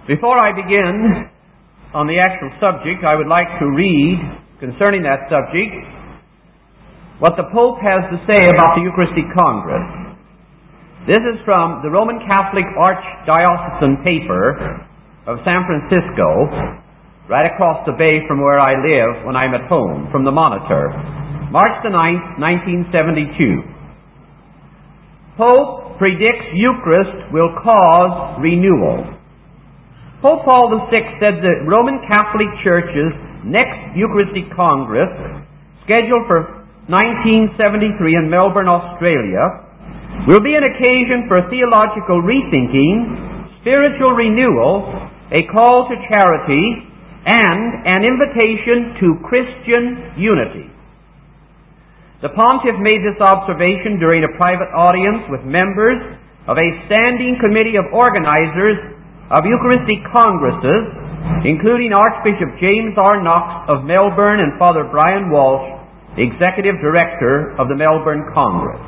Before I begin on the actual subject, I would like to read concerning that subject what the Pope has to say about the Eucharistic Congress. This is from the Roman Catholic Archdiocesan paper of San Francisco, right across the bay from where I live when I'm at home, from the Monitor, March the 9th, 1972. Pope predicts Eucharist will cause renewal. Pope Paul VI said the Roman Catholic Church's next Eucharistic Congress, scheduled for 1973 in Melbourne, Australia, will be an occasion for theological rethinking, spiritual renewal, a call to charity, and an invitation to Christian unity. The Pontiff made this observation during a private audience with members of a standing committee of organizers of Eucharistic Congresses, including Archbishop James R. Knox of Melbourne and Father Brian Walsh, Executive Director of the Melbourne Congress.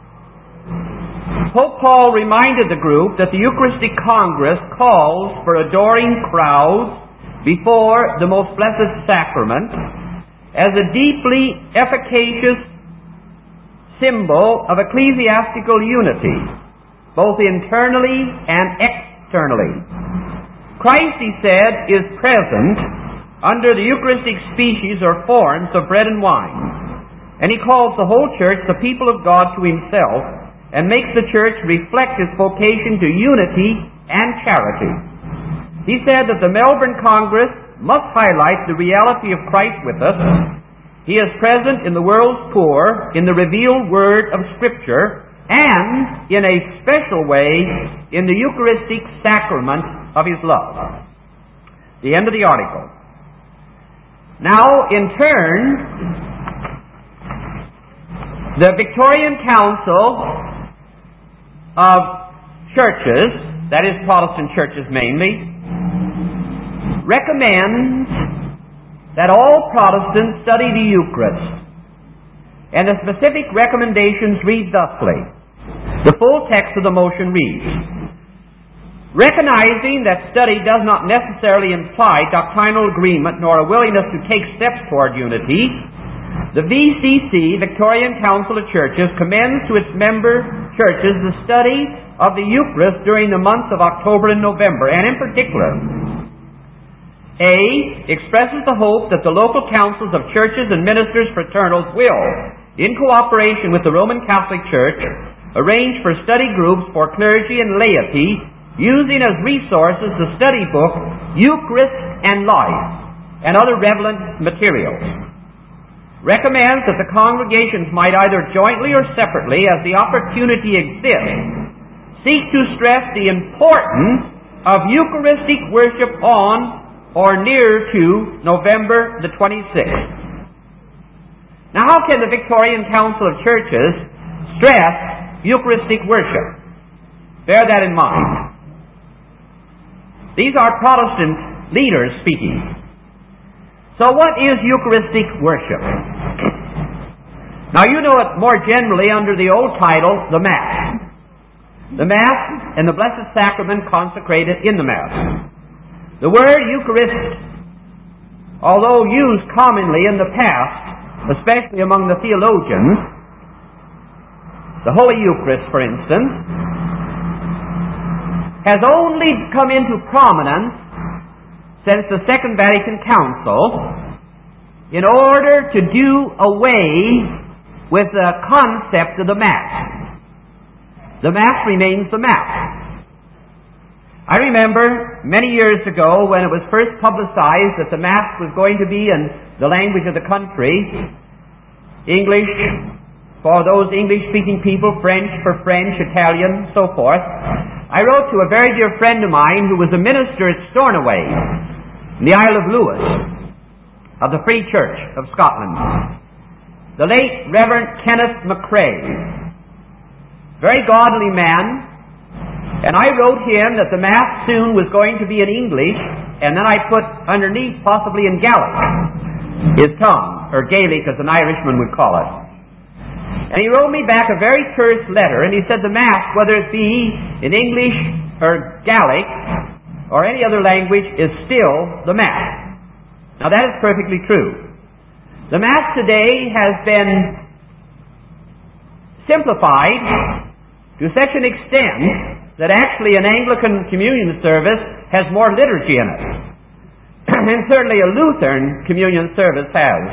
Pope Paul reminded the group that the Eucharistic Congress calls for adoring crowds before the Most Blessed Sacrament as a deeply efficacious symbol of ecclesiastical unity, both internally and externally. Christ, he said, is present under the Eucharistic species or forms of bread and wine, and he calls the whole church the people of God to himself and makes the church reflect his vocation to unity and charity. He said that the Melbourne Congress must highlight the reality of Christ with us. He is present in the world's poor, in the revealed word of Scripture, and in a special way in the Eucharistic sacrament of his love. The end of the article. Now, in turn, the Victorian Council of Churches, that is Protestant churches mainly, recommends that all Protestants study the Eucharist. And the specific recommendations read thusly. The full text of the motion reads, recognizing that study does not necessarily imply doctrinal agreement nor a willingness to take steps toward unity, the VCC, Victorian Council of Churches, commends to its member churches the study of the Eucharist during the months of October and November, and in particular, A, expresses the hope that the local councils of churches and ministers fraternals will, in cooperation with the Roman Catholic Church, arrange for study groups for clergy and laity, using as resources the study book Eucharist and Life and other relevant materials. Recommends that the congregations might either jointly or separately, as the opportunity exists, seek to stress the importance of Eucharistic worship on or near to November the 26th. Now, how can the Victorian Council of Churches stress Eucharistic worship? Bear that in mind. These are Protestant leaders speaking. So what is Eucharistic worship? Now, you know it more generally under the old title, the Mass. The Mass and the Blessed Sacrament consecrated in the Mass. The word Eucharist, although used commonly in the past, especially among the theologians, the Holy Eucharist, for instance, has only come into prominence since the Second Vatican Council in order to do away with the concept of the Mass. The Mass remains the Mass. I remember many years ago when it was first publicized that the Mass was going to be in the language of the country, English for those English-speaking people, French for French, Italian, so forth. I wrote to a very dear friend of mine who was a minister at Stornoway in the Isle of Lewis of the Free Church of Scotland, the late Reverend Kenneth McCrae, very godly man. And I wrote him that the Mass soon was going to be in English, and then I put underneath possibly in Gaelic, his tongue, or Gaelic as an Irishman would call it. And he wrote me back a very terse letter, and he said the Mass, whether it be in English or Gaelic or any other language is still the Mass. Now that is perfectly true. The Mass today has been simplified to such an extent that actually an Anglican communion service has more liturgy in it. And certainly a Lutheran communion service has.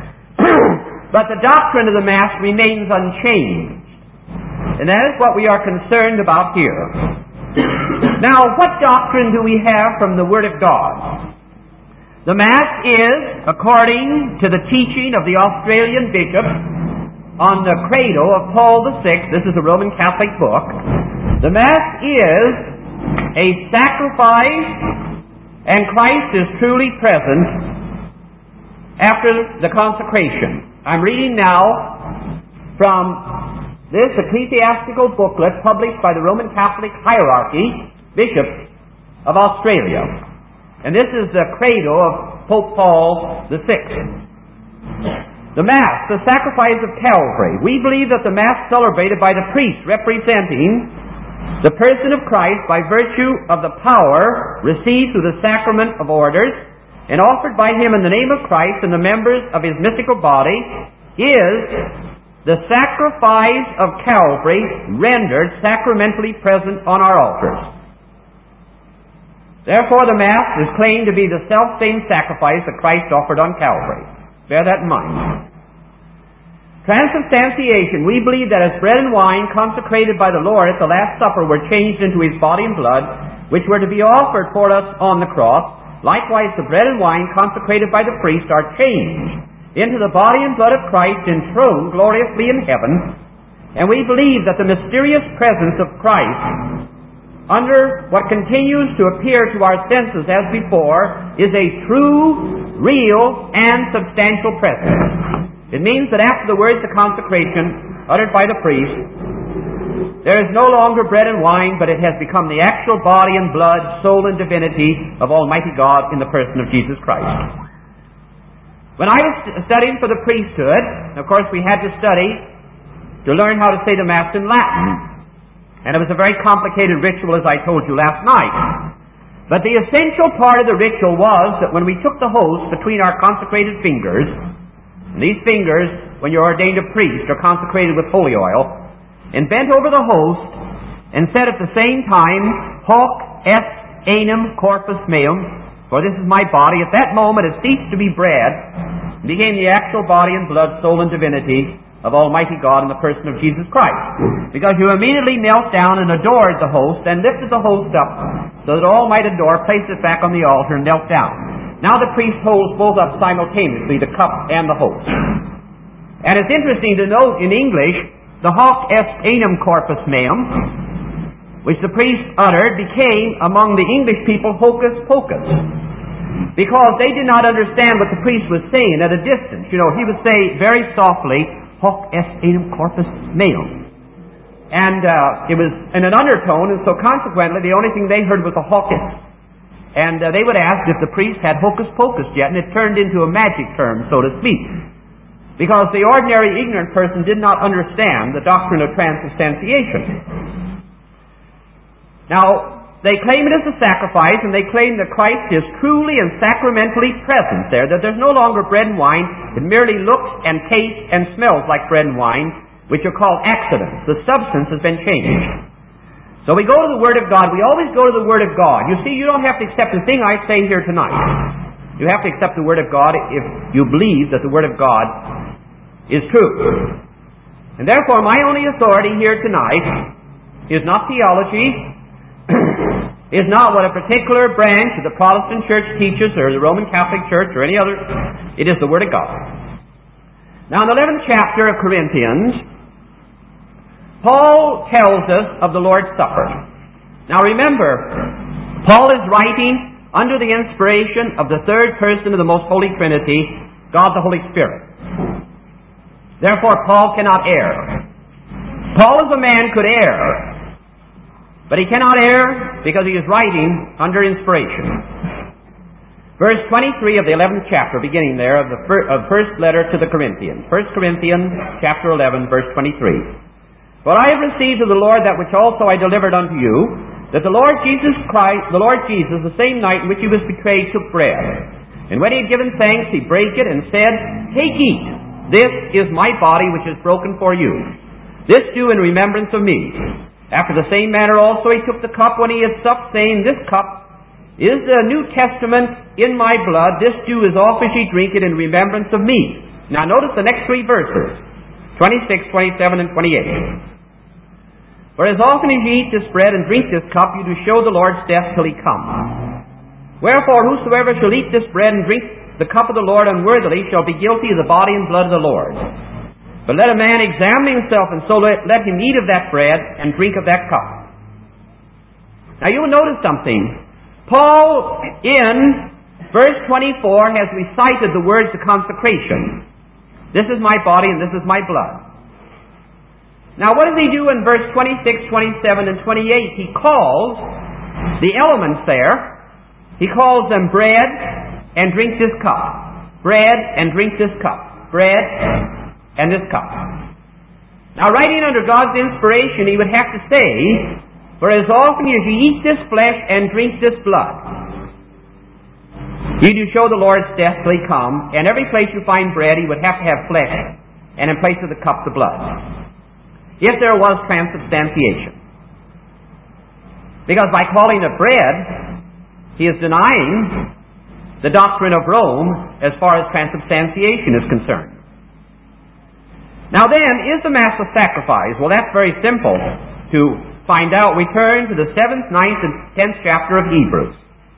But the doctrine of the Mass remains unchanged. And that is what we are concerned about here. Now, what doctrine do we have from the Word of God? The Mass is, according to the teaching of the Australian bishop on the Credo of Paul VI, this is a Roman Catholic book, the Mass is a sacrifice, and Christ is truly present after the consecration. I'm reading now from this ecclesiastical booklet published by the Roman Catholic Hierarchy Bishops of Australia. And this is the Credo of Pope Paul VI. The Mass, the sacrifice of Calvary. We believe that the Mass celebrated by the priest representing the person of Christ by virtue of the power received through the sacrament of orders and offered by him in the name of Christ and the members of his mystical body is the sacrifice of Calvary rendered sacramentally present on our altars. Therefore, the Mass is claimed to be the self-same sacrifice that Christ offered on Calvary. Bear that in mind. Transubstantiation. We believe that as bread and wine consecrated by the Lord at the Last Supper were changed into his body and blood, which were to be offered for us on the cross, likewise the bread and wine consecrated by the priest are changed into the body and blood of Christ enthroned gloriously in heaven. And we believe that the mysterious presence of Christ under what continues to appear to our senses as before is a true, real, and substantial presence. It means that after the words of consecration uttered by the priest, there is no longer bread and wine, but it has become the actual body and blood, soul and divinity of Almighty God in the person of Jesus Christ. When I was studying for the priesthood, of course we had to study to learn how to say the Mass in Latin. And it was a very complicated ritual, as I told you last night. But the essential part of the ritual was that when we took the host between our consecrated fingers, and these fingers, when you're ordained a priest, are consecrated with holy oil, and bent over the host, and said at the same time, Hoc est anum corpus meum, for this is my body, at that moment it ceased to be bread, and became the actual body and blood, soul and divinity of Almighty God in the person of Jesus Christ. Because you immediately knelt down and adored the host, and lifted the host up, so that all might adore, placed it back on the altar, and knelt down. Now the priest holds both up simultaneously, the cup and the host. And it's interesting to note in English, the hoc est anum corpus meum, which the priest uttered, became among the English people hocus pocus, because they did not understand what the priest was saying at a distance. You know, he would say very softly, hoc est anum corpus meum. And it was in an undertone, and so consequently the only thing they heard was a hocus. And they would ask if the priest had hocus pocus yet, and it turned into a magic term, so to speak. Because the ordinary ignorant person did not understand the doctrine of transubstantiation. Now, they claim it as a sacrifice, and they claim that Christ is truly and sacramentally present there, that there's no longer bread and wine. It merely looks and tastes and smells like bread and wine, which are called accidents. The substance has been changed. So we go to the Word of God. We always go to the Word of God. You see, you don't have to accept a thing I say here tonight. You have to accept the Word of God if you believe that the Word of God is true. And therefore, my only authority here tonight is not theology, is not what a particular branch of the Protestant Church teaches, or the Roman Catholic Church, or any other. It is the Word of God. Now, in the 11th chapter of Corinthians, Paul tells us of the Lord's Supper. Now remember, Paul is writing under the inspiration of the third person of the Most Holy Trinity, God the Holy Spirit. Therefore, Paul cannot err. Paul as a man could err, but he cannot err because he is writing under inspiration. Verse 23 of the 11th chapter, beginning there, of the first letter to the Corinthians. 1 Corinthians chapter 11, verse 23. For I have received of the Lord that which also I delivered unto you, that the Lord Jesus, the same night in which he was betrayed, took bread. And when he had given thanks, he brake it and said, Take, eat. This is my body which is broken for you. This do in remembrance of me. After the same manner also he took the cup when he had supped, saying, This cup is the New Testament in my blood. This do as oft as ye drink it in remembrance of me. Now notice the next three verses, 26, 27, and 28. For as often as ye eat this bread and drink this cup, you do show the Lord's death till he come. Wherefore whosoever shall eat this bread and drink the cup of the Lord unworthily shall be guilty of the body and blood of the Lord. But let a man examine himself, and so let him eat of that bread and drink of that cup. Now you will notice something. Paul, in verse 24, has recited the words of consecration. This is my body and this is my blood. Now what does he do in verse 26, 27, and 28? He calls the elements there, he calls them bread and drink this cup. Bread and drink this cup. Bread and this cup. Now writing under God's inspiration, he would have to say, For as often as ye eat this flesh and drink this blood, ye do show the Lord's death till he come. And every place you find bread, he would have to have flesh, and in place of the cup, the blood. If there was transubstantiation. Because by calling it bread, he is denying the doctrine of Rome as far as transubstantiation is concerned. Now then, is the Mass a sacrifice? Well, that's very simple to find out. We turn to the 7th, 9th, and 10th chapter of Hebrews.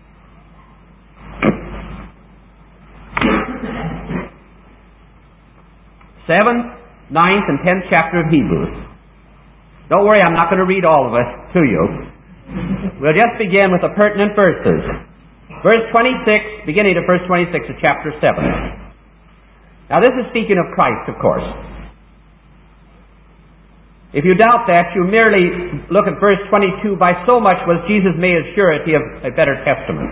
Seventh, 9th, and 10th chapter of Hebrews. Don't worry, I'm not going to read all of it to you. We'll just begin with the pertinent verses. Verse 26, beginning of verse 26 of chapter 7. Now this is speaking of Christ, of course. If you doubt that, you merely look at verse 22, By so much was Jesus made a surety of a better testament.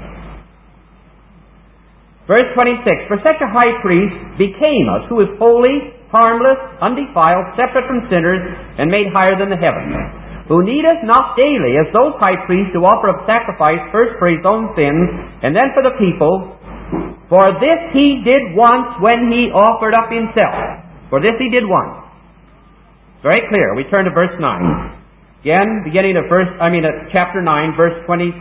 Verse 26, For such a high priest became us, who is holy, harmless, undefiled, separate from sinners, and made higher than the heavens, who needeth not daily, as those high priests, to offer up sacrifice, first for his own sins, and then for the people. For this he did once when he offered up himself. For this he did once. Very clear. We turn to verse 9. Again, beginning of chapter 9, verse 25.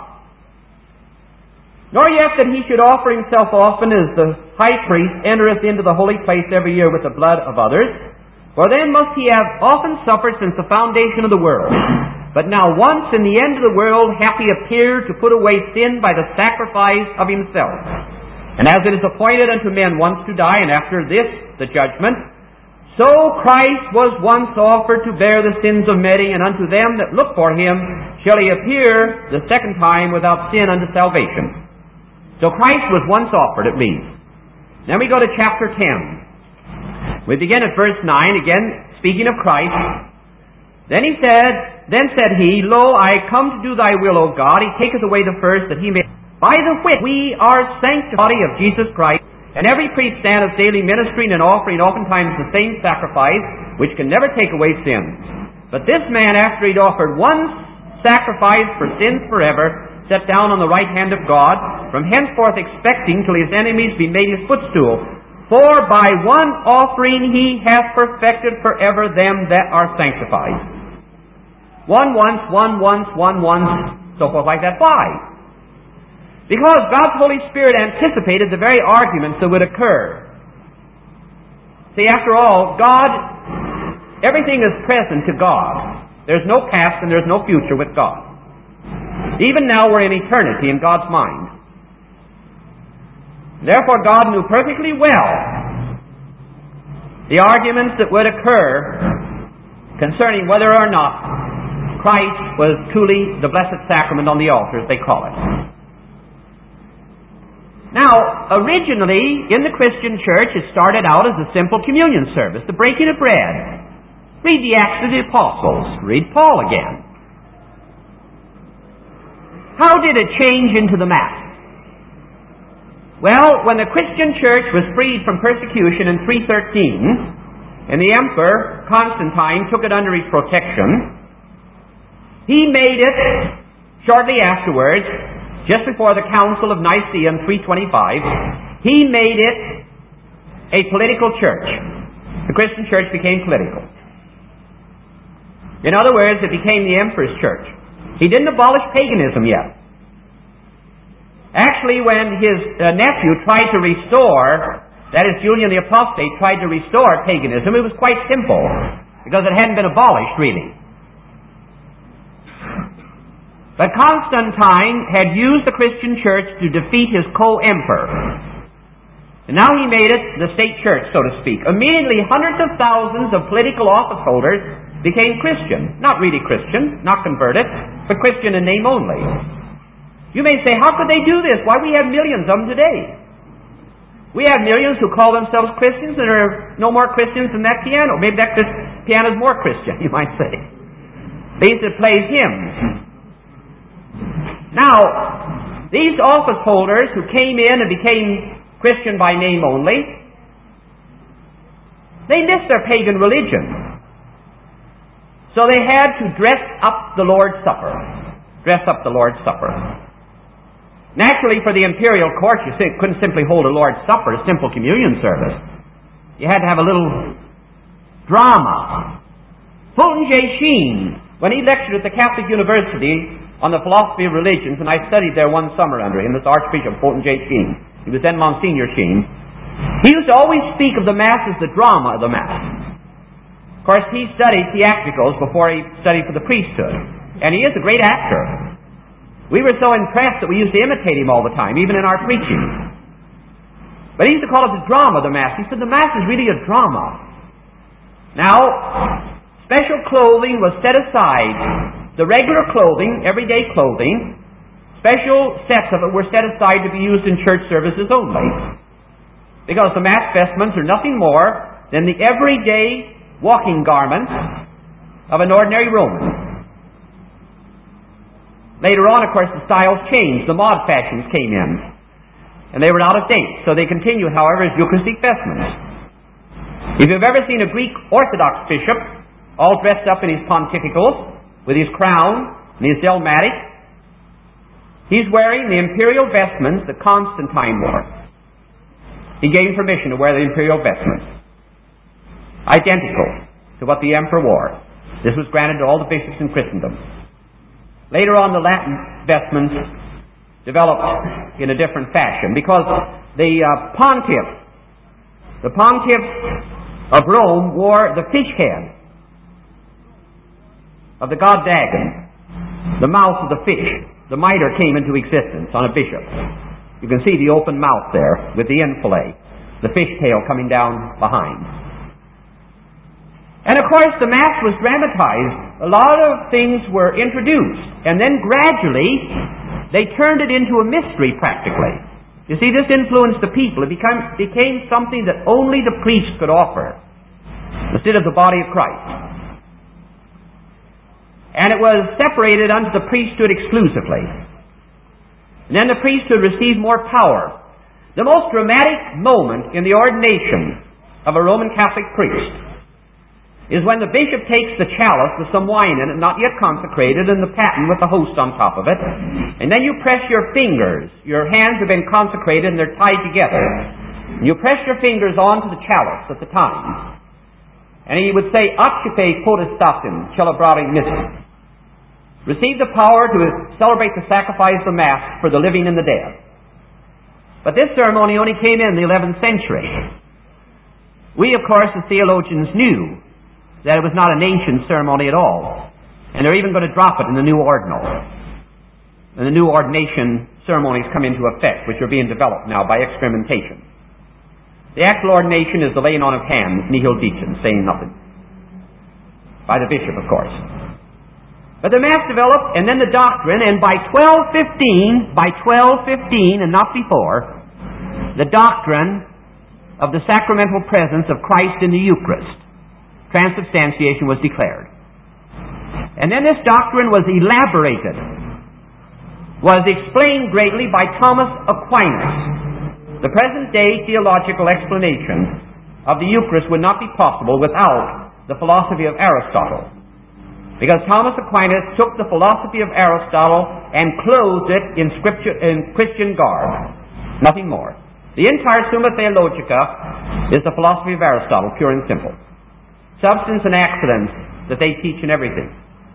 Nor yet that he should offer himself often, as the high priest entereth into the holy place every year with the blood of others. For then must he have often suffered since the foundation of the world. But now once in the end of the world hath he appeared to put away sin by the sacrifice of himself. And as it is appointed unto men once to die, and after this the judgment, so Christ was once offered to bear the sins of many, and unto them that look for him shall he appear the second time without sin unto salvation. So Christ was once offered, it reads. Then we go to chapter 10. We begin at verse 9, again speaking of Christ. Then said he, Lo, I come to do thy will, O God. He taketh away the first, that he may, by the which we are sanctified of Jesus Christ. And every priest standeth daily ministering and offering oftentimes the same sacrifice, which can never take away sins. But this man, after he'd offered one sacrifice for sins forever, sat down on the right hand of God, from henceforth expecting till his enemies be made his footstool. For by one offering he hath perfected forever them that are sanctified. One once, so forth like that. Why? Because God's Holy Spirit anticipated the very arguments that would occur. See, after all, everything is present to God. There's no past and there's no future with God. Even now we're in eternity in God's mind. Therefore God knew perfectly well the arguments that would occur concerning whether or not Christ was truly the blessed sacrament on the altar, as they call it. Now, originally, in the Christian church, it started out as a simple communion service, the breaking of bread. Read the Acts of the Apostles. Read Paul again. How did it change into the Mass? Well, when the Christian church was freed from persecution in 313, and the Emperor Constantine took it under his protection, he made it shortly afterwards, just before the Council of Nicaea in 325, he made it a political church. The Christian church became political. In other words, it became the emperor's church. He didn't abolish paganism yet. Actually, when his nephew tried to restore, that is, Julian the Apostate tried to restore paganism, it was quite simple, because it hadn't been abolished, really. But Constantine had used the Christian church to defeat his co-emperor. And now he made it the state church, so to speak. Immediately, hundreds of thousands of political office holders became Christian. Not really Christian, not converted, but Christian in name only. You may say, how could they do this? Why, we have millions of them today. We have millions who call themselves Christians and are no more Christians than that piano. Maybe that piano is more Christian, you might say. They used to play hymns. Now, these office holders who came in and became Christian by name only, they missed their pagan religion. So they had to dress up the Lord's Supper. Dress up the Lord's Supper. Naturally, for the imperial court, you couldn't simply hold a Lord's Supper, a simple communion service. You had to have a little drama. Fulton J. Sheen, when he lectured at the Catholic University on the philosophy of religions, and I studied there one summer under him, this Archbishop Fulton J. Sheen. He was then Monsignor Sheen. He used to always speak of the Mass as the drama of the Mass. Of course, he studied theatricals before he studied for the priesthood. And he is a great actor. We were so impressed that we used to imitate him all the time, even in our preaching. But he used to call it the drama of the Mass. He said the Mass is really a drama. Now, special clothing was set aside. The regular clothing, everyday clothing, special sets of it were set aside to be used in church services only. Because the Mass vestments are nothing more than the everyday walking garments of an ordinary Roman. Later on, of course, the styles changed. The mod fashions came in. And they were out of date. So they continued, however, as Eucharistic vestments. If you've ever seen a Greek Orthodox bishop all dressed up in his pontificals, with his crown and his dalmatic, he's wearing the imperial vestments that Constantine wore. He gave permission to wear the imperial vestments, identical to what the emperor wore. This was granted to all the bishops in Christendom. Later on, the Latin vestments developed in a different fashion, because the pontiff of Rome wore the fish head of the god Dagon, the mouth of the fish. The mitre came into existence on a bishop. You can see the open mouth there with the infillet, the fish tail coming down behind. And of course, the Mass was dramatized. A lot of things were introduced, and then gradually they turned it into a mystery practically. You see, this influenced the people. It became something that only the priest could offer instead of the body of Christ. And it was separated unto the priesthood exclusively. And then the priesthood received more power. The most dramatic moment in the ordination of a Roman Catholic priest is when the bishop takes the chalice with some wine in it, not yet consecrated, and the paten with the host on top of it, and then you press your fingers. Your hands have been consecrated and they're tied together. And you press your fingers onto the chalice at the time. And he would say, Accipe potestatem celebrare missa. Receive the power to celebrate the sacrifice of the Mass for the living and the dead. But this ceremony only came in the 11th century. We, of course, as theologians, knew that it was not an ancient ceremony at all. And they're even going to drop it in the new ordinal. And the new ordination ceremonies come into effect, which are being developed now by experimentation. The actual ordination is the laying on of hands, nihil dicens, saying nothing. By the bishop, of course. But the Mass developed, and then the doctrine, and by 1215, and not before, the doctrine of the sacramental presence of Christ in the Eucharist, transubstantiation, was declared. And then this doctrine was elaborated, was explained greatly by Thomas Aquinas. The present-day theological explanation of the Eucharist would not be possible without the philosophy of Aristotle. Because Thomas Aquinas took the philosophy of Aristotle and clothed it in Christian garb. Nothing more. The entire Summa Theologica is the philosophy of Aristotle, pure and simple. Substance and accidents that they teach in everything.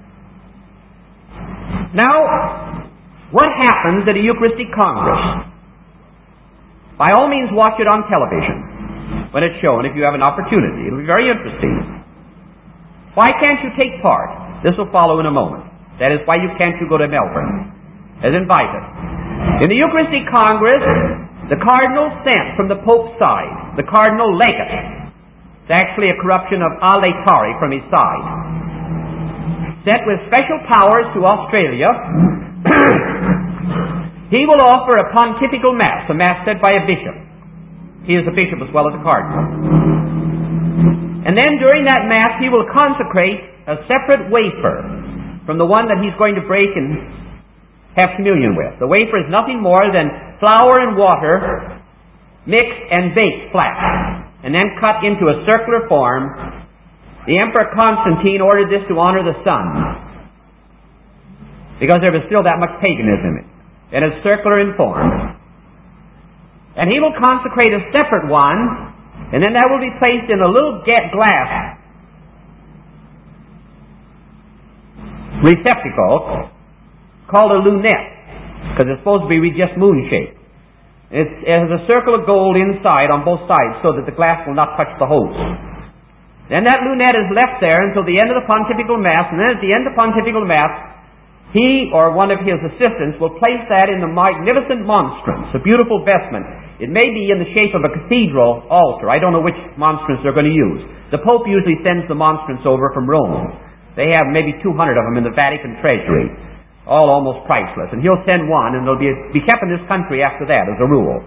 Now, what happens at a Eucharistic Congress? By all means, watch it on television when it's shown, if you have an opportunity. It'll be very interesting. Why can't you take part? This will follow in a moment. That is, why can't you go to Melbourne as invited? In the Eucharistic Congress, the cardinal sent from the Pope's side, the cardinal legate, it's actually a corruption of a laetare from his side, sent with special powers to Australia. He will offer a pontifical mass, a mass said by a bishop. He is a bishop as well as a cardinal. And then during that mass, he will consecrate a separate wafer from the one that he's going to break and have communion with. The wafer is nothing more than flour and water mixed and baked flat, and then cut into a circular form. The Emperor Constantine ordered this to honor the sun, because there was still that much paganism in it, and it's circular in form. And he will consecrate a separate one, and then that will be placed in a little glass receptacle called a lunette, because it's supposed to be just moon-shaped. It has a circle of gold inside on both sides so that the glass will not touch the host. Then that lunette is left there until the end of the pontifical mass, and then at the end of the pontifical mass, he or one of his assistants will place that in the magnificent monstrance, a beautiful vestment. It may be in the shape of a cathedral altar. I don't know which monstrance they're going to use. The Pope usually sends the monstrance over from Rome. They have maybe 200 of them in the Vatican treasury, all almost priceless. And he'll send one, and they'll be kept in this country after that, as a rule.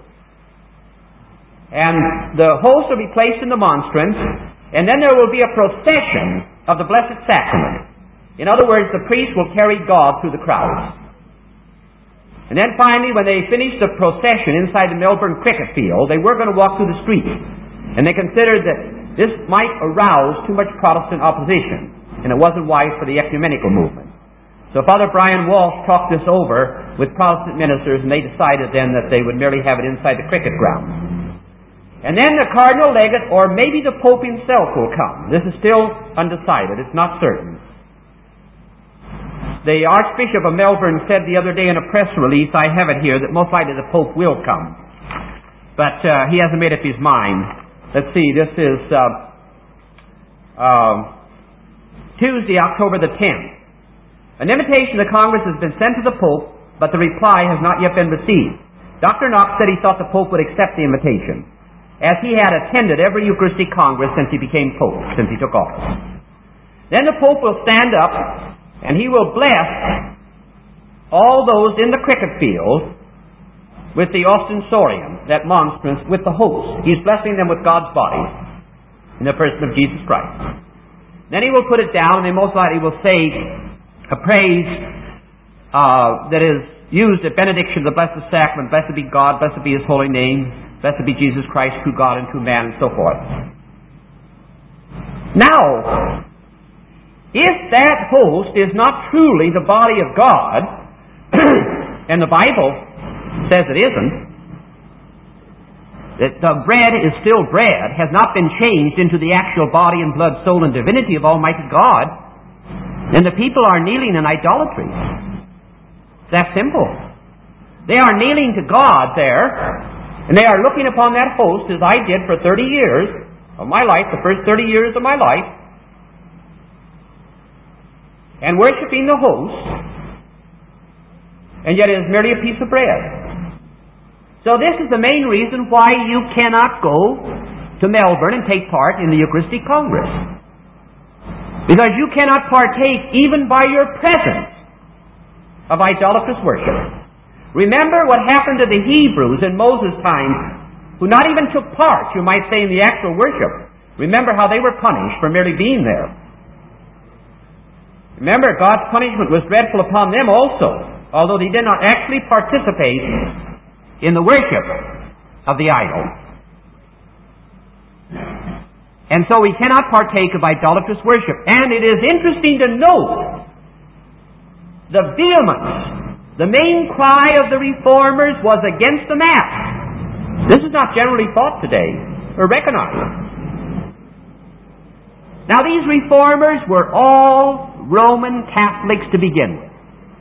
And the host will be placed in the monstrance, and then there will be a procession of the Blessed Sacrament. In other words, the priest will carry God through the crowds. And then finally, when they finished the procession inside the Melbourne cricket field, they were going to walk through the streets. And they considered that this might arouse too much Protestant opposition, and it wasn't wise for the ecumenical movement. So Father Brian Walsh talked this over with Protestant ministers, and they decided then that they would merely have it inside the cricket ground. And then the cardinal legate, or maybe the Pope himself, will come. This is still undecided. It's not certain. The Archbishop of Melbourne said the other day in a press release, I have it here, that most likely the Pope will come. But he hasn't made up his mind. Let's see, this is Tuesday, October the 10th. An invitation to Congress has been sent to the Pope, but the reply has not yet been received. Dr. Knox said he thought the Pope would accept the invitation, as he had attended every Eucharistic Congress since he became Pope, since he took office. Then the Pope will stand up, and he will bless all those in the cricket field with the ostensorium, that monstrance, with the host. He's blessing them with God's body in the person of Jesus Christ. Then he will put it down, and they most likely will say a praise that is used at benediction of the Blessed Sacrament. Blessed be God, blessed be His holy name, blessed be Jesus Christ, true God and true man, and so forth. Now, if that host is not truly the body of God, and the Bible says it isn't, that the bread is still bread, has not been changed into the actual body and blood, soul, and divinity of Almighty God, then the people are kneeling in idolatry. It's that simple. They are kneeling to God there, and they are looking upon that host, as I did for 30 years of my life, the first 30 years of my life, and worshiping the host, and yet it is merely a piece of bread. So this is the main reason why you cannot go to Melbourne and take part in the Eucharistic Congress. Because you cannot partake even by your presence of idolatrous worship. Remember what happened to the Hebrews in Moses' time, who not even took part, you might say, in the actual worship. Remember how they were punished for merely being there. Remember, God's punishment was dreadful upon them also, although they did not actually participate in the worship of the idol. And so we cannot partake of idolatrous worship. And it is interesting to note the vehemence. The main cry of the Reformers was against the Mass. This is not generally thought today or recognized. Now these Reformers were all Roman Catholics to begin with.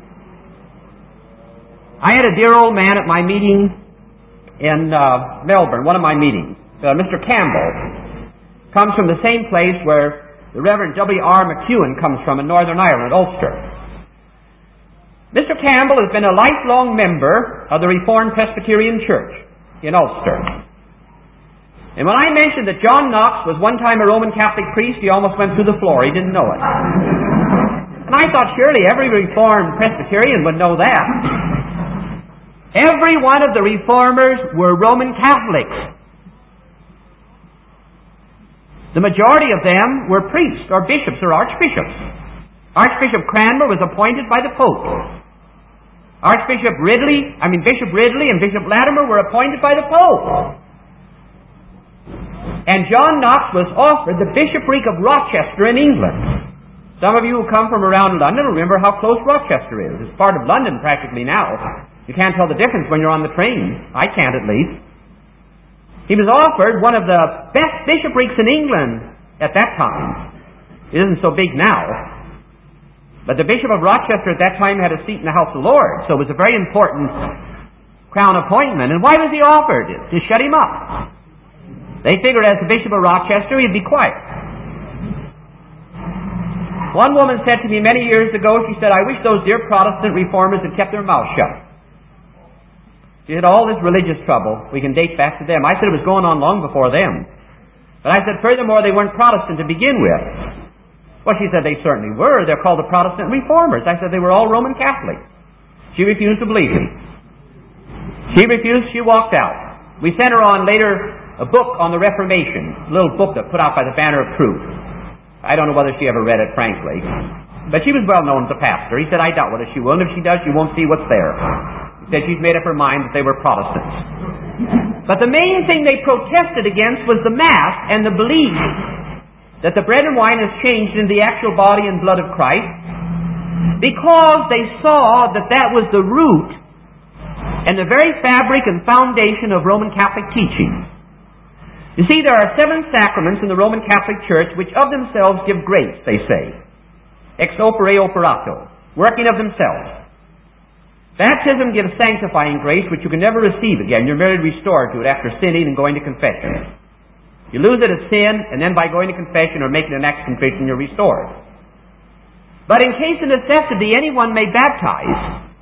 I had a dear old man at my meeting in Melbourne, one of my meetings. Mr. Campbell comes from the same place where the Reverend W.R. McEwen comes from in Northern Ireland, Ulster. Mr. Campbell has been a lifelong member of the Reformed Presbyterian Church in Ulster. And when I mentioned that John Knox was one time a Roman Catholic priest, he almost went through the floor. He didn't know it. And I thought surely every Reformed Presbyterian would know that. Every one of the Reformers were Roman Catholics. The majority of them were priests or bishops or archbishops. Archbishop Cranmer was appointed by the Pope. Bishop Ridley and Bishop Latimer were appointed by the Pope. And John Knox was offered the bishopric of Rochester in England. Some of you who come from around London remember how close Rochester is. It's part of London practically now. You can't tell the difference when you're on the train. I can't, at least. He was offered one of the best bishoprics in England at that time. It isn't so big now. But the Bishop of Rochester at that time had a seat in the House of Lords, so it was a very important crown appointment. And why was he offered? To shut him up. They figured as the Bishop of Rochester, he'd be quiet. One woman said to me many years ago, she said, I wish those dear Protestant reformers had kept their mouths shut. She had all this religious trouble. We can date back to them. I said it was going on long before them. But I said, furthermore, they weren't Protestant to begin with. Well, she said they certainly were. They're called the Protestant Reformers. I said they were all Roman Catholics. She refused to believe me. She refused. She walked out. We sent her on later a book on the Reformation, a little book that put out by the Banner of Truth. I don't know whether she ever read it, frankly. But she was well known as a pastor. He said, I doubt whether she will, and if she does, you won't see what's there. He said she's made up her mind that they were Protestants. But the main thing they protested against was the Mass and the belief that the bread and wine is changed into the actual body and blood of Christ, because they saw that that was the root and the very fabric and foundation of Roman Catholic teaching. You see, there are 7 sacraments in the Roman Catholic Church which of themselves give grace, they say. Ex opere operato, working of themselves. Baptism gives sanctifying grace which you can never receive again. You're merely restored to it after sinning and going to confession. You lose it as sin, and then by going to confession or making an act of contrition, you're restored. But in case of necessity, anyone may baptize.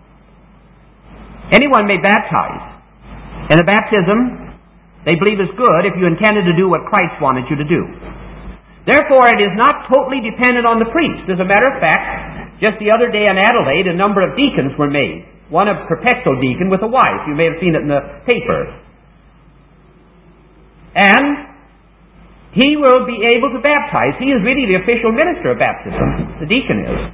Anyone may baptize. And the baptism, they believe, is good if you intended to do what Christ wanted you to do. Therefore, it is not totally dependent on the priest. As a matter of fact, just the other day in Adelaide, a number of deacons were made. One a perpetual deacon with a wife. You may have seen it in the paper. And he will be able to baptize. He is really the official minister of baptism. The deacon is.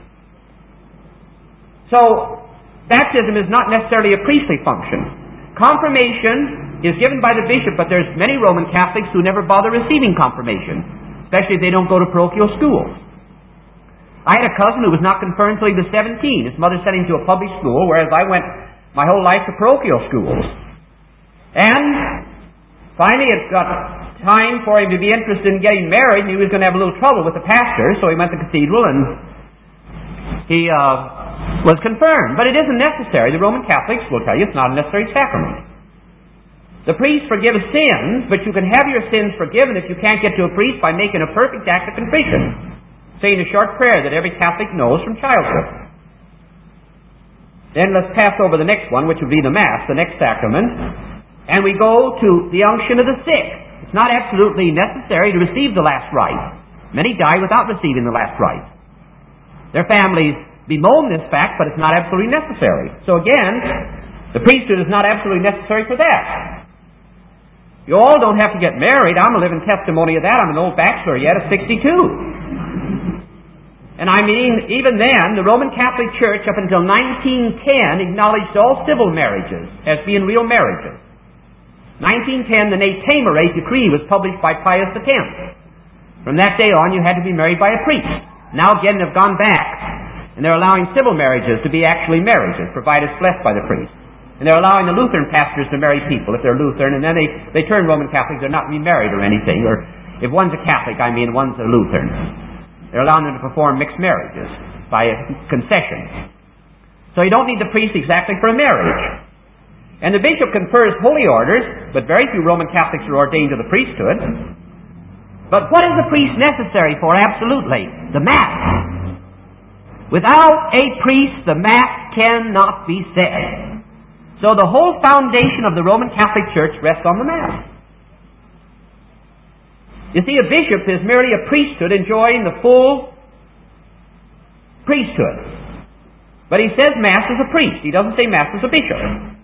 So, baptism is not necessarily a priestly function. Confirmation is given by the bishop, but there's many Roman Catholics who never bother receiving confirmation, especially if they don't go to parochial schools. I had a cousin who was not confirmed until he was 17. His mother sent him to a public school, whereas I went my whole life to parochial schools. And finally, it got time for him to be interested in getting married, and he was going to have a little trouble with the pastor, so he went to the cathedral and he was confirmed. But it isn't necessary. The Roman Catholics will tell you it's not a necessary sacrament. The priest forgives sins, but you can have your sins forgiven if you can't get to a priest by making a perfect act of contrition, saying a short prayer that every Catholic knows from childhood. Then let's pass over the next one, which would be the Mass, the next sacrament. And we go to the unction of the sick. It's not absolutely necessary to receive the last rite. Many die without receiving the last rite. Their families bemoan this fact, but it's not absolutely necessary. So again, the priesthood is not absolutely necessary for that. You all don't have to get married. I'm a living testimony of that. I'm an old bachelor yet at 62. And I mean, even then, the Roman Catholic Church up until 1910 acknowledged all civil marriages as being real marriages. 1910, the Ne Temere decree was published by Pius X. From that day on, you had to be married by a priest. Now again, they've gone back, and they're allowing civil marriages to be actually marriages, provided blessed by the priest. And they're allowing the Lutheran pastors to marry people if they're Lutheran, and then they turn Roman Catholics. They're not remarried or anything. Or if one's a Catholic, one's a Lutheran. They're allowing them to perform mixed marriages by a concession. So you don't need the priest exactly for a marriage. And the bishop confers holy orders, but very few Roman Catholics are ordained to the priesthood. But what is the priest necessary for? Absolutely. The Mass. Without a priest, the Mass cannot be said. So the whole foundation of the Roman Catholic Church rests on the Mass. You see, a bishop is merely a priesthood enjoying the full priesthood. But he says Mass as a priest. He doesn't say Mass as a bishop.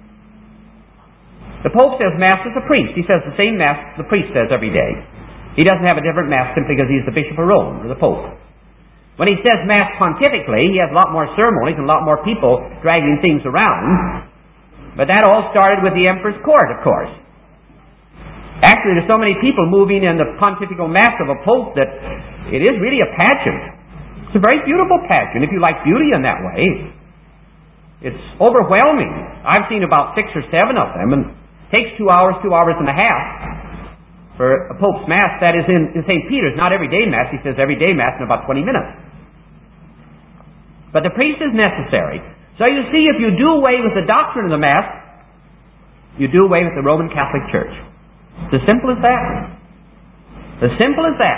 The Pope says Mass as a priest. He says the same Mass the priest says every day. He doesn't have a different Mass simply because he's the Bishop of Rome or the Pope. When he says Mass pontifically, he has a lot more ceremonies and a lot more people dragging things around. But that all started with the Emperor's court, of course. Actually, there's so many people moving in the pontifical Mass of a Pope that it is really a pageant. It's a very beautiful pageant, if you like beauty in that way. It's overwhelming. I've seen about 6 or 7 of them, and it takes 2 hours, 2 hours and a half for a Pope's Mass. That is in St. Peter's, not everyday Mass. He says everyday Mass in about 20 minutes. But the priest is necessary. So you see, if you do away with the doctrine of the Mass, you do away with the Roman Catholic Church. It's as simple as that. As simple as that.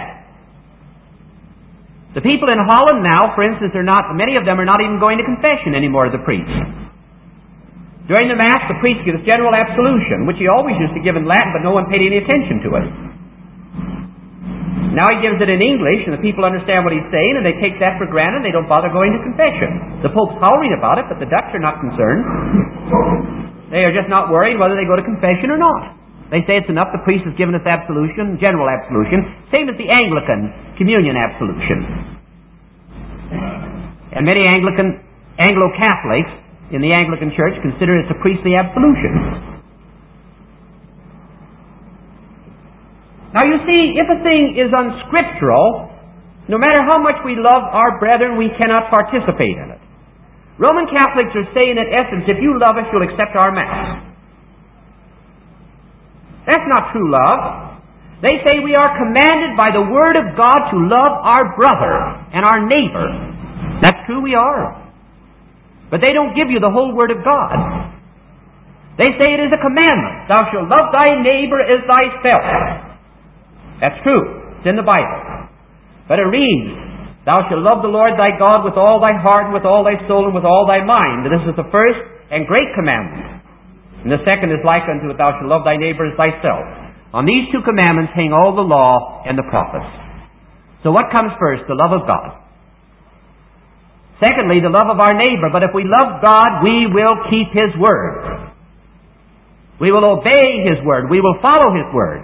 The people in Holland now, for instance, many of them are not even going to confession anymore to the priest. During the Mass, the priest gives general absolution, which he always used to give in Latin, but no one paid any attention to it. Now he gives it in English, and the people understand what he's saying, and they take that for granted, and they don't bother going to confession. The Pope's hollering about it, but the Dutch are not concerned. They are just not worried whether they go to confession or not. They say it's enough the priest has given us absolution, general absolution, same as the Anglican communion absolution. And many Anglo-Catholics in the Anglican Church consider it a priestly absolution. Now you see, if a thing is unscriptural, no matter how much we love our brethren, we cannot participate in it. Roman Catholics are saying, in essence, if you love us, you'll accept our Mass. That's not true love. They say we are commanded by the Word of God to love our brother and our neighbor. That's true, we are. But they don't give you the whole Word of God. They say it is a commandment. Thou shalt love thy neighbor as thyself. That's true. It's in the Bible. But it reads, thou shalt love the Lord thy God with all thy heart, and with all thy soul, and with all thy mind. This is the first and great commandment. And the second is like unto it, thou shalt love thy neighbor as thyself. On these 2 commandments hang all the law and the prophets. So what comes first? The love of God. Secondly, the love of our neighbor. But if we love God, we will keep His word. We will obey His word. We will follow His word.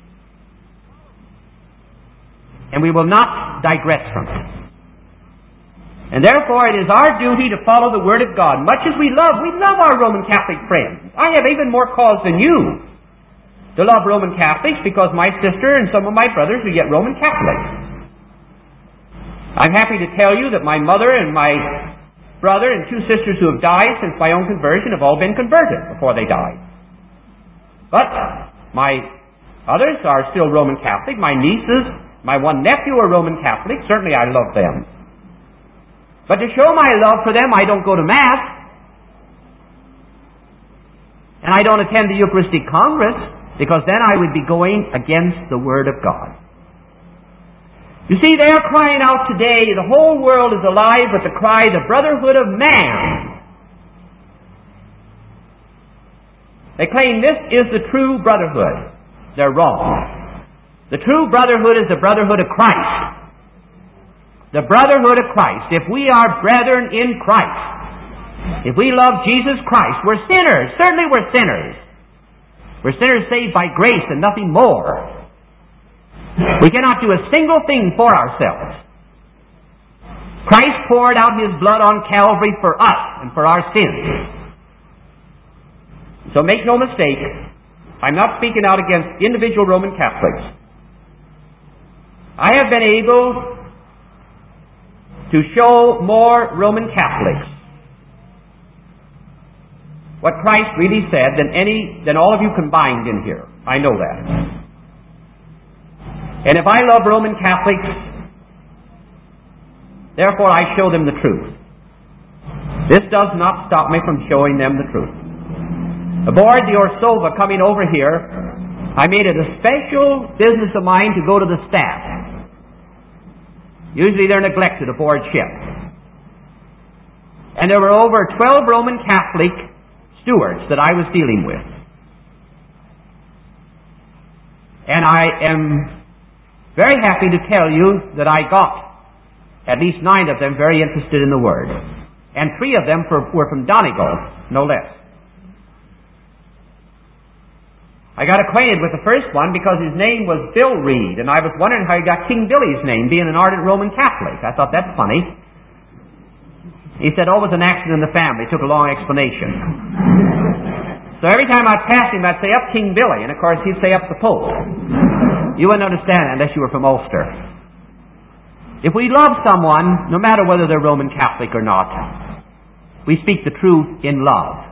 And we will not digress from it. And therefore it is our duty to follow the Word of God. Much as we love our Roman Catholic friends. I have even more cause than you to love Roman Catholics, because my sister and some of my brothers are yet Roman Catholics. I'm happy to tell you that my mother and my brother and 2 sisters who have died since my own conversion have all been converted before they died. But my others are still Roman Catholic. My nieces, my one nephew are Roman Catholic. Certainly I love them. But to show my love for them, I don't go to Mass. And I don't attend the Eucharistic Congress, because then I would be going against the Word of God. You see, they are crying out today, the whole world is alive with the cry, the brotherhood of man. They claim this is the true brotherhood. They're wrong. The true brotherhood is the brotherhood of Christ. The brotherhood of Christ. If we are brethren in Christ, if we love Jesus Christ, we're sinners. Certainly we're sinners. We're sinners saved by grace and nothing more. We cannot do a single thing for ourselves. Christ poured out His blood on Calvary for us and for our sins. So make no mistake, I'm not speaking out against individual Roman Catholics. I have been able to show more Roman Catholics what Christ really said than all of you combined in here. I know that. And if I love Roman Catholics, therefore I show them the truth. This does not stop me from showing them the truth. Aboard the Orsova coming over here, I made it a special business of mine to go to the staff. Usually they're neglected aboard ship. And there were over 12 Roman Catholic stewards that I was dealing with. And I am very happy to tell you that I got at least 9 of them very interested in the Word. And 3 of them were from Donegal, no less. I got acquainted with the first one because his name was Bill Reed, and I was wondering how he got King Billy's name, being an ardent Roman Catholic. I thought, that's funny. He said, it was an accident in the family. It took a long explanation. So every time I'd pass him, I'd say, up King Billy, and of course he'd say, up the Pope. You wouldn't understand it unless you were from Ulster. If we love someone, no matter whether they're Roman Catholic or not, we speak the truth in love.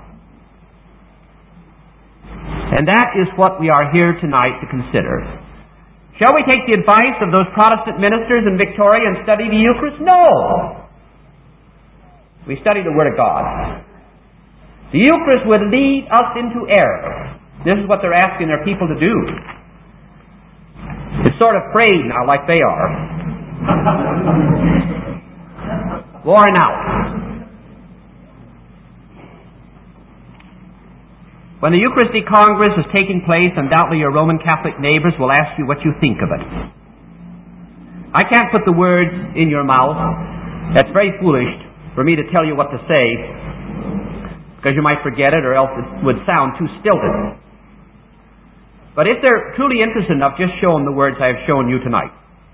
And that is what we are here tonight to consider. Shall we take the advice of those Protestant ministers in Victoria and study the Eucharist? No! We study the Word of God. The Eucharist would lead us into error. This is what they're asking their people to do. It's sort of frayed now, like they are. Worn out. When the Eucharistic Congress is taking place, undoubtedly your Roman Catholic neighbors will ask you what you think of it. I can't put the words in your mouth. That's very foolish for me to tell you what to say, because you might forget it, or else it would sound too stilted. But if they're truly interested enough, just show them the words I have shown you tonight.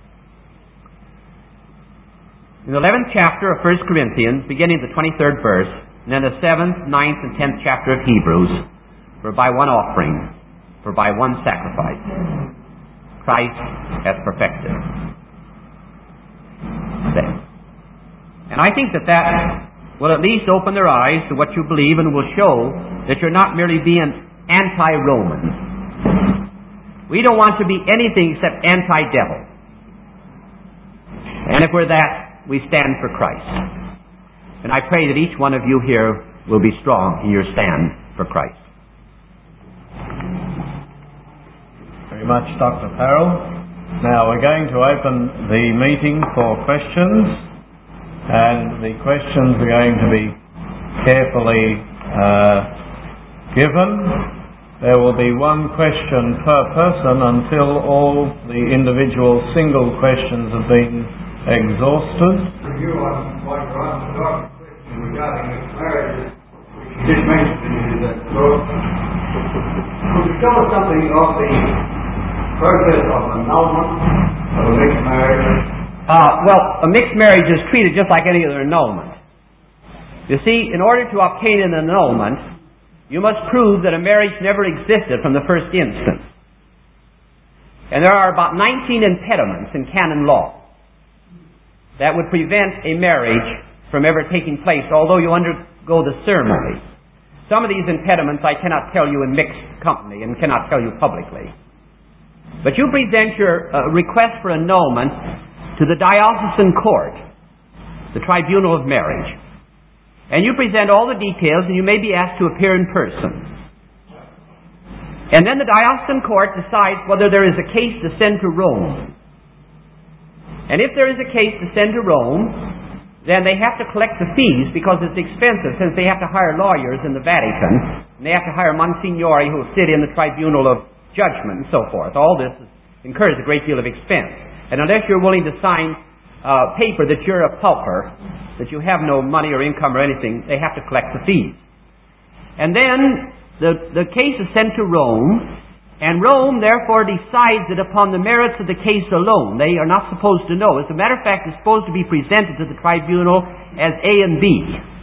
In the 11th chapter of 1 Corinthians, beginning the 23rd verse, and then the 7th, 9th, and 10th chapter of Hebrews, for by one offering, for by one sacrifice, Christ hath perfected. And I think that will at least open their eyes to what you believe, and will show that you're not merely being anti-Roman. We don't want to be anything except anti-devil. And if we're that, we stand for Christ. And I pray that each one of you here will be strong in your stand for Christ. Very much, Dr. Farrell. Now we're going to open the meeting for questions, and the questions are going to be carefully given. There will be one question per person until all the individual single questions have been exhausted. For you, I'd like to ask the doctor a question regarding this marriage, which you did mention in that book. Could you tell us something of the process of annulment of a mixed marriage? Well, a mixed marriage is treated just like any other annulment. You see, in order to obtain an annulment, you must prove that a marriage never existed from the first instance. And there are about 19 impediments in canon law that would prevent a marriage from ever taking place, although you undergo the ceremony. Some of these impediments I cannot tell you in mixed company and cannot tell you publicly. But you present your request for annulment to the diocesan court, the tribunal of marriage. And you present all the details, and you may be asked to appear in person. And then the diocesan court decides whether there is a case to send to Rome. And if there is a case to send to Rome, then they have to collect the fees, because it's expensive, since they have to hire lawyers in the Vatican, and they have to hire Monsignori who will sit in the tribunal of judgment and so forth. All this incurs a great deal of expense. And unless you're willing to sign paper that you're a pauper, that you have no money or income or anything, they have to collect the fees. And then the case is sent to Rome, and Rome therefore decides it upon the merits of the case alone. They are not supposed to know. As a matter of fact, it's supposed to be presented to the tribunal as A and B.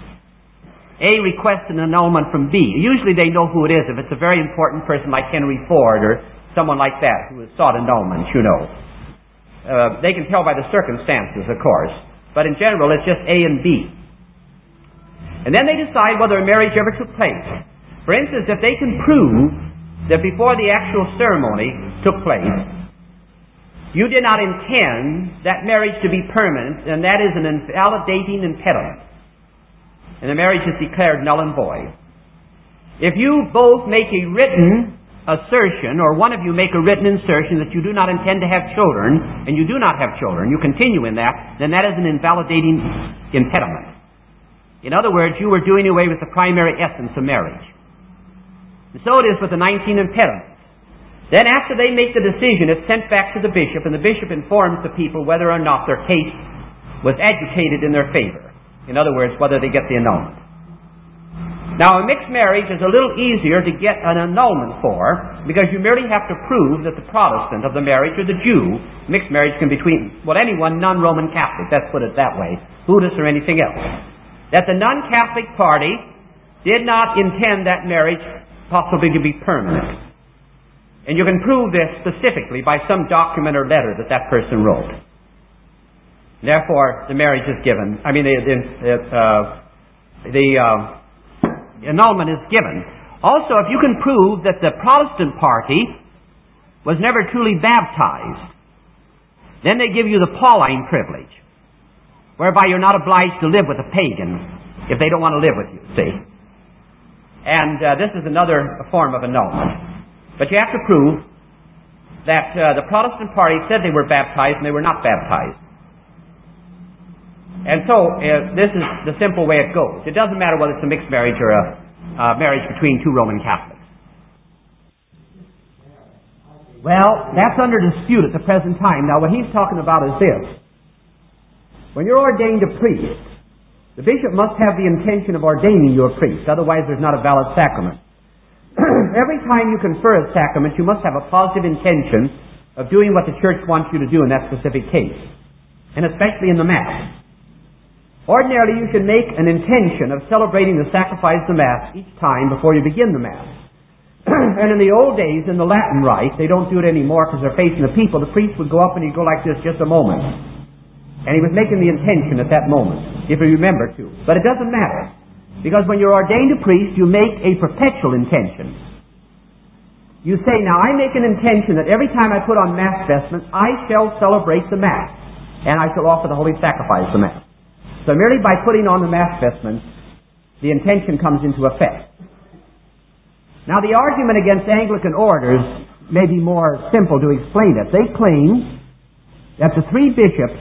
A requests an annulment from B. Usually they know who it is. If it's a very important person like Henry Ford or someone like that who has sought annulment, you know. They can tell by the circumstances, of course. But in general, it's just A and B. And then they decide whether a marriage ever took place. For instance, if they can prove that before the actual ceremony took place, you did not intend that marriage to be permanent, and that is an invalidating impediment. And the marriage is declared null and void. If you both make a written assertion, or one of you make a written assertion that you do not intend to have children, and you do not have children, you continue in that, then that is an invalidating impediment. In other words, you were doing away with the primary essence of marriage. And so it is with the 19 impediments. Then after they make the decision, it's sent back to the bishop, and the bishop informs the people whether or not their case was adjudicated in their favor. In other words, whether they get the annulment. Now, a mixed marriage is a little easier to get an annulment for, because you merely have to prove that the Protestant of the marriage or the Jew, mixed marriage can be between, anyone non-Roman Catholic, let's put it that way, Buddhist or anything else, that the non-Catholic party did not intend that marriage possibly to be permanent. And you can prove this specifically by some document or letter that that person wrote. Therefore, the marriage is given. The annulment is given. Also, if you can prove that the Protestant party was never truly baptized, then they give you the Pauline privilege, whereby you're not obliged to live with a pagan if they don't want to live with you, see? And this is another form of annulment. But you have to prove that the Protestant party said they were baptized and they were not baptized. And so this is the simple way it goes. It doesn't matter whether it's a mixed marriage or a marriage between two Roman Catholics. Well, that's under dispute at the present time. Now, what he's talking about is this. When you're ordained a priest, the bishop must have the intention of ordaining you a priest. Otherwise, there's not a valid sacrament. Every time you confer a sacrament, you must have a positive intention of doing what the church wants you to do in that specific case, and especially in the Mass. Ordinarily, you should make an intention of celebrating the sacrifice of the Mass each time before you begin the Mass. And in the old days, in the Latin Rite, they don't do it anymore because they're facing the people. The priest would go up and he'd go like this just a moment. And he was making the intention at that moment, if you remember to. But it doesn't matter. Because when you're ordained a priest, you make a perpetual intention. You say, now I make an intention that every time I put on Mass vestments, I shall celebrate the Mass. And I shall offer the Holy Sacrifice of the Mass. So merely by putting on the Mass vestments, the intention comes into effect. Now the argument against Anglican orders may be more simple to explain it. They claim that the three bishops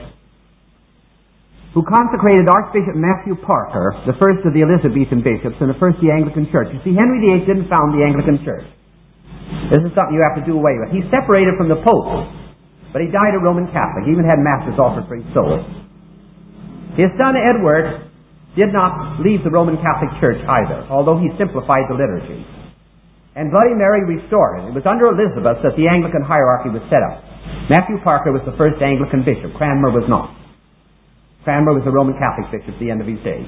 who consecrated Archbishop Matthew Parker, the first of the Elizabethan bishops and the first of the Anglican Church. You see, Henry VIII didn't found the Anglican Church. This is something you have to do away with. He separated from the Pope, but he died a Roman Catholic. He even had masses offered for his soul. His son Edward did not leave the Roman Catholic Church either, although he simplified the liturgy. And Bloody Mary restored it. It was under Elizabeth that the Anglican hierarchy was set up. Matthew Parker was the first Anglican bishop. Cranmer was not. Cranmer was a Roman Catholic bishop at the end of his days.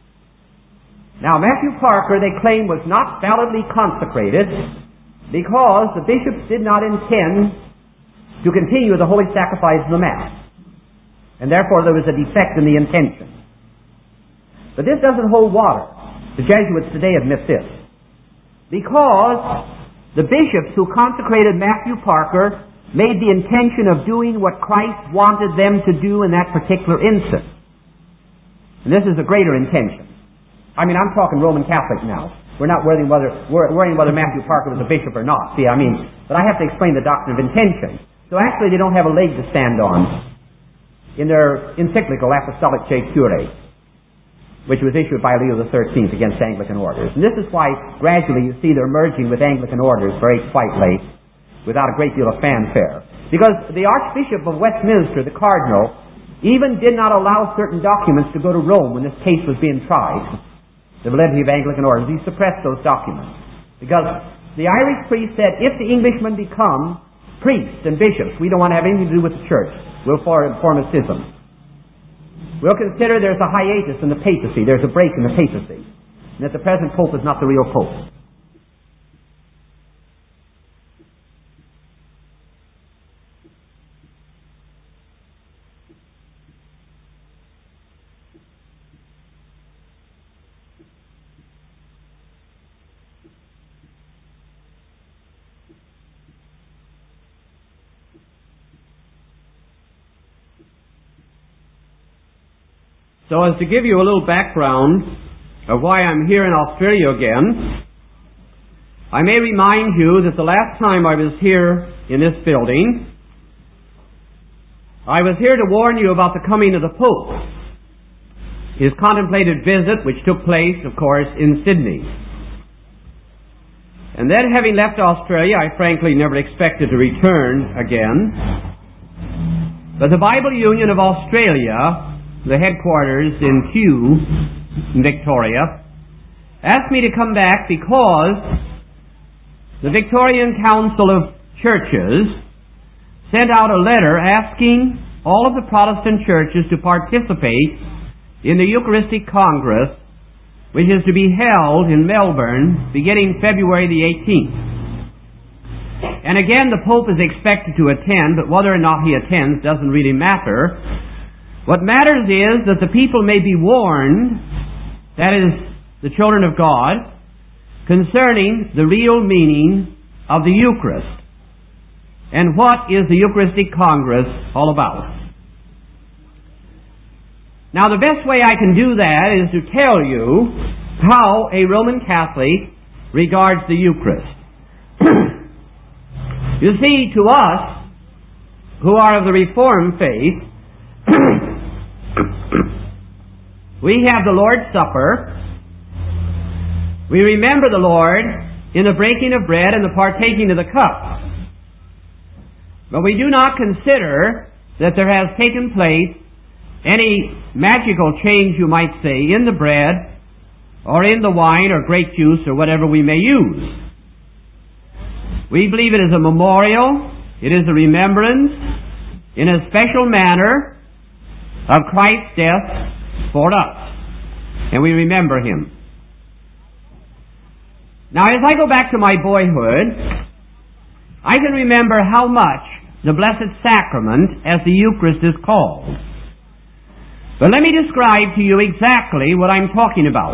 Now, Matthew Parker, they claim, was not validly consecrated because the bishops did not intend to continue the holy sacrifice of the Mass. And therefore there was a defect in the intention. But this doesn't hold water. The Jesuits today admit this. Because the bishops who consecrated Matthew Parker made the intention of doing what Christ wanted them to do in that particular instance. And this is a greater intention. I mean, I'm talking Roman Catholic now. We're not worrying whether Matthew Parker was a bishop or not. See, but I have to explain the doctrine of intention. So actually they don't have a leg to stand on in their encyclical Apostolic Che Curae, which was issued by Leo XIII against Anglican orders. And this is why gradually you see they're merging with Anglican orders very quietly, without a great deal of fanfare. Because the Archbishop of Westminster, the Cardinal, even did not allow certain documents to go to Rome when this case was being tried, the validity of Anglican orders. He suppressed those documents. Because the Irish priest said, if the Englishmen become priests and bishops, we don't want to have anything to do with the church. We'll form a schism. We'll consider there's a hiatus in the papacy, there's a break in the papacy, and that the present pope is not the real pope. So as to give you a little background of why I'm here in Australia again, I may remind you that the last time I was here in this building, I was here to warn you about the coming of the Pope, his contemplated visit, which took place, of course, in Sydney. And then, having left Australia, I frankly never expected to return again. But the Bible Union of Australia, the headquarters in Kew, in Victoria, asked me to come back because the Victorian Council of Churches sent out a letter asking all of the Protestant churches to participate in the Eucharistic Congress, which is to be held in Melbourne beginning February the 18th. And again, the Pope is expected to attend, but whether or not he attends doesn't really matter. What matters is that the people may be warned, that is, the children of God, concerning the real meaning of the Eucharist. And what is the Eucharistic Congress all about? Now, the best way I can do that is to tell you how a Roman Catholic regards the Eucharist. You see, to us, who are of the Reformed faith, we have the Lord's Supper. We remember the Lord in the breaking of bread and the partaking of the cup. But we do not consider that there has taken place any magical change, you might say, in the bread or in the wine or grape juice or whatever we may use. We believe it is a memorial, it is a remembrance in a special manner of Christ's death for us. And we remember Him. Now, as I go back to my boyhood, I can remember how much the Blessed Sacrament, as the Eucharist is called. But let me describe to you exactly what I'm talking about.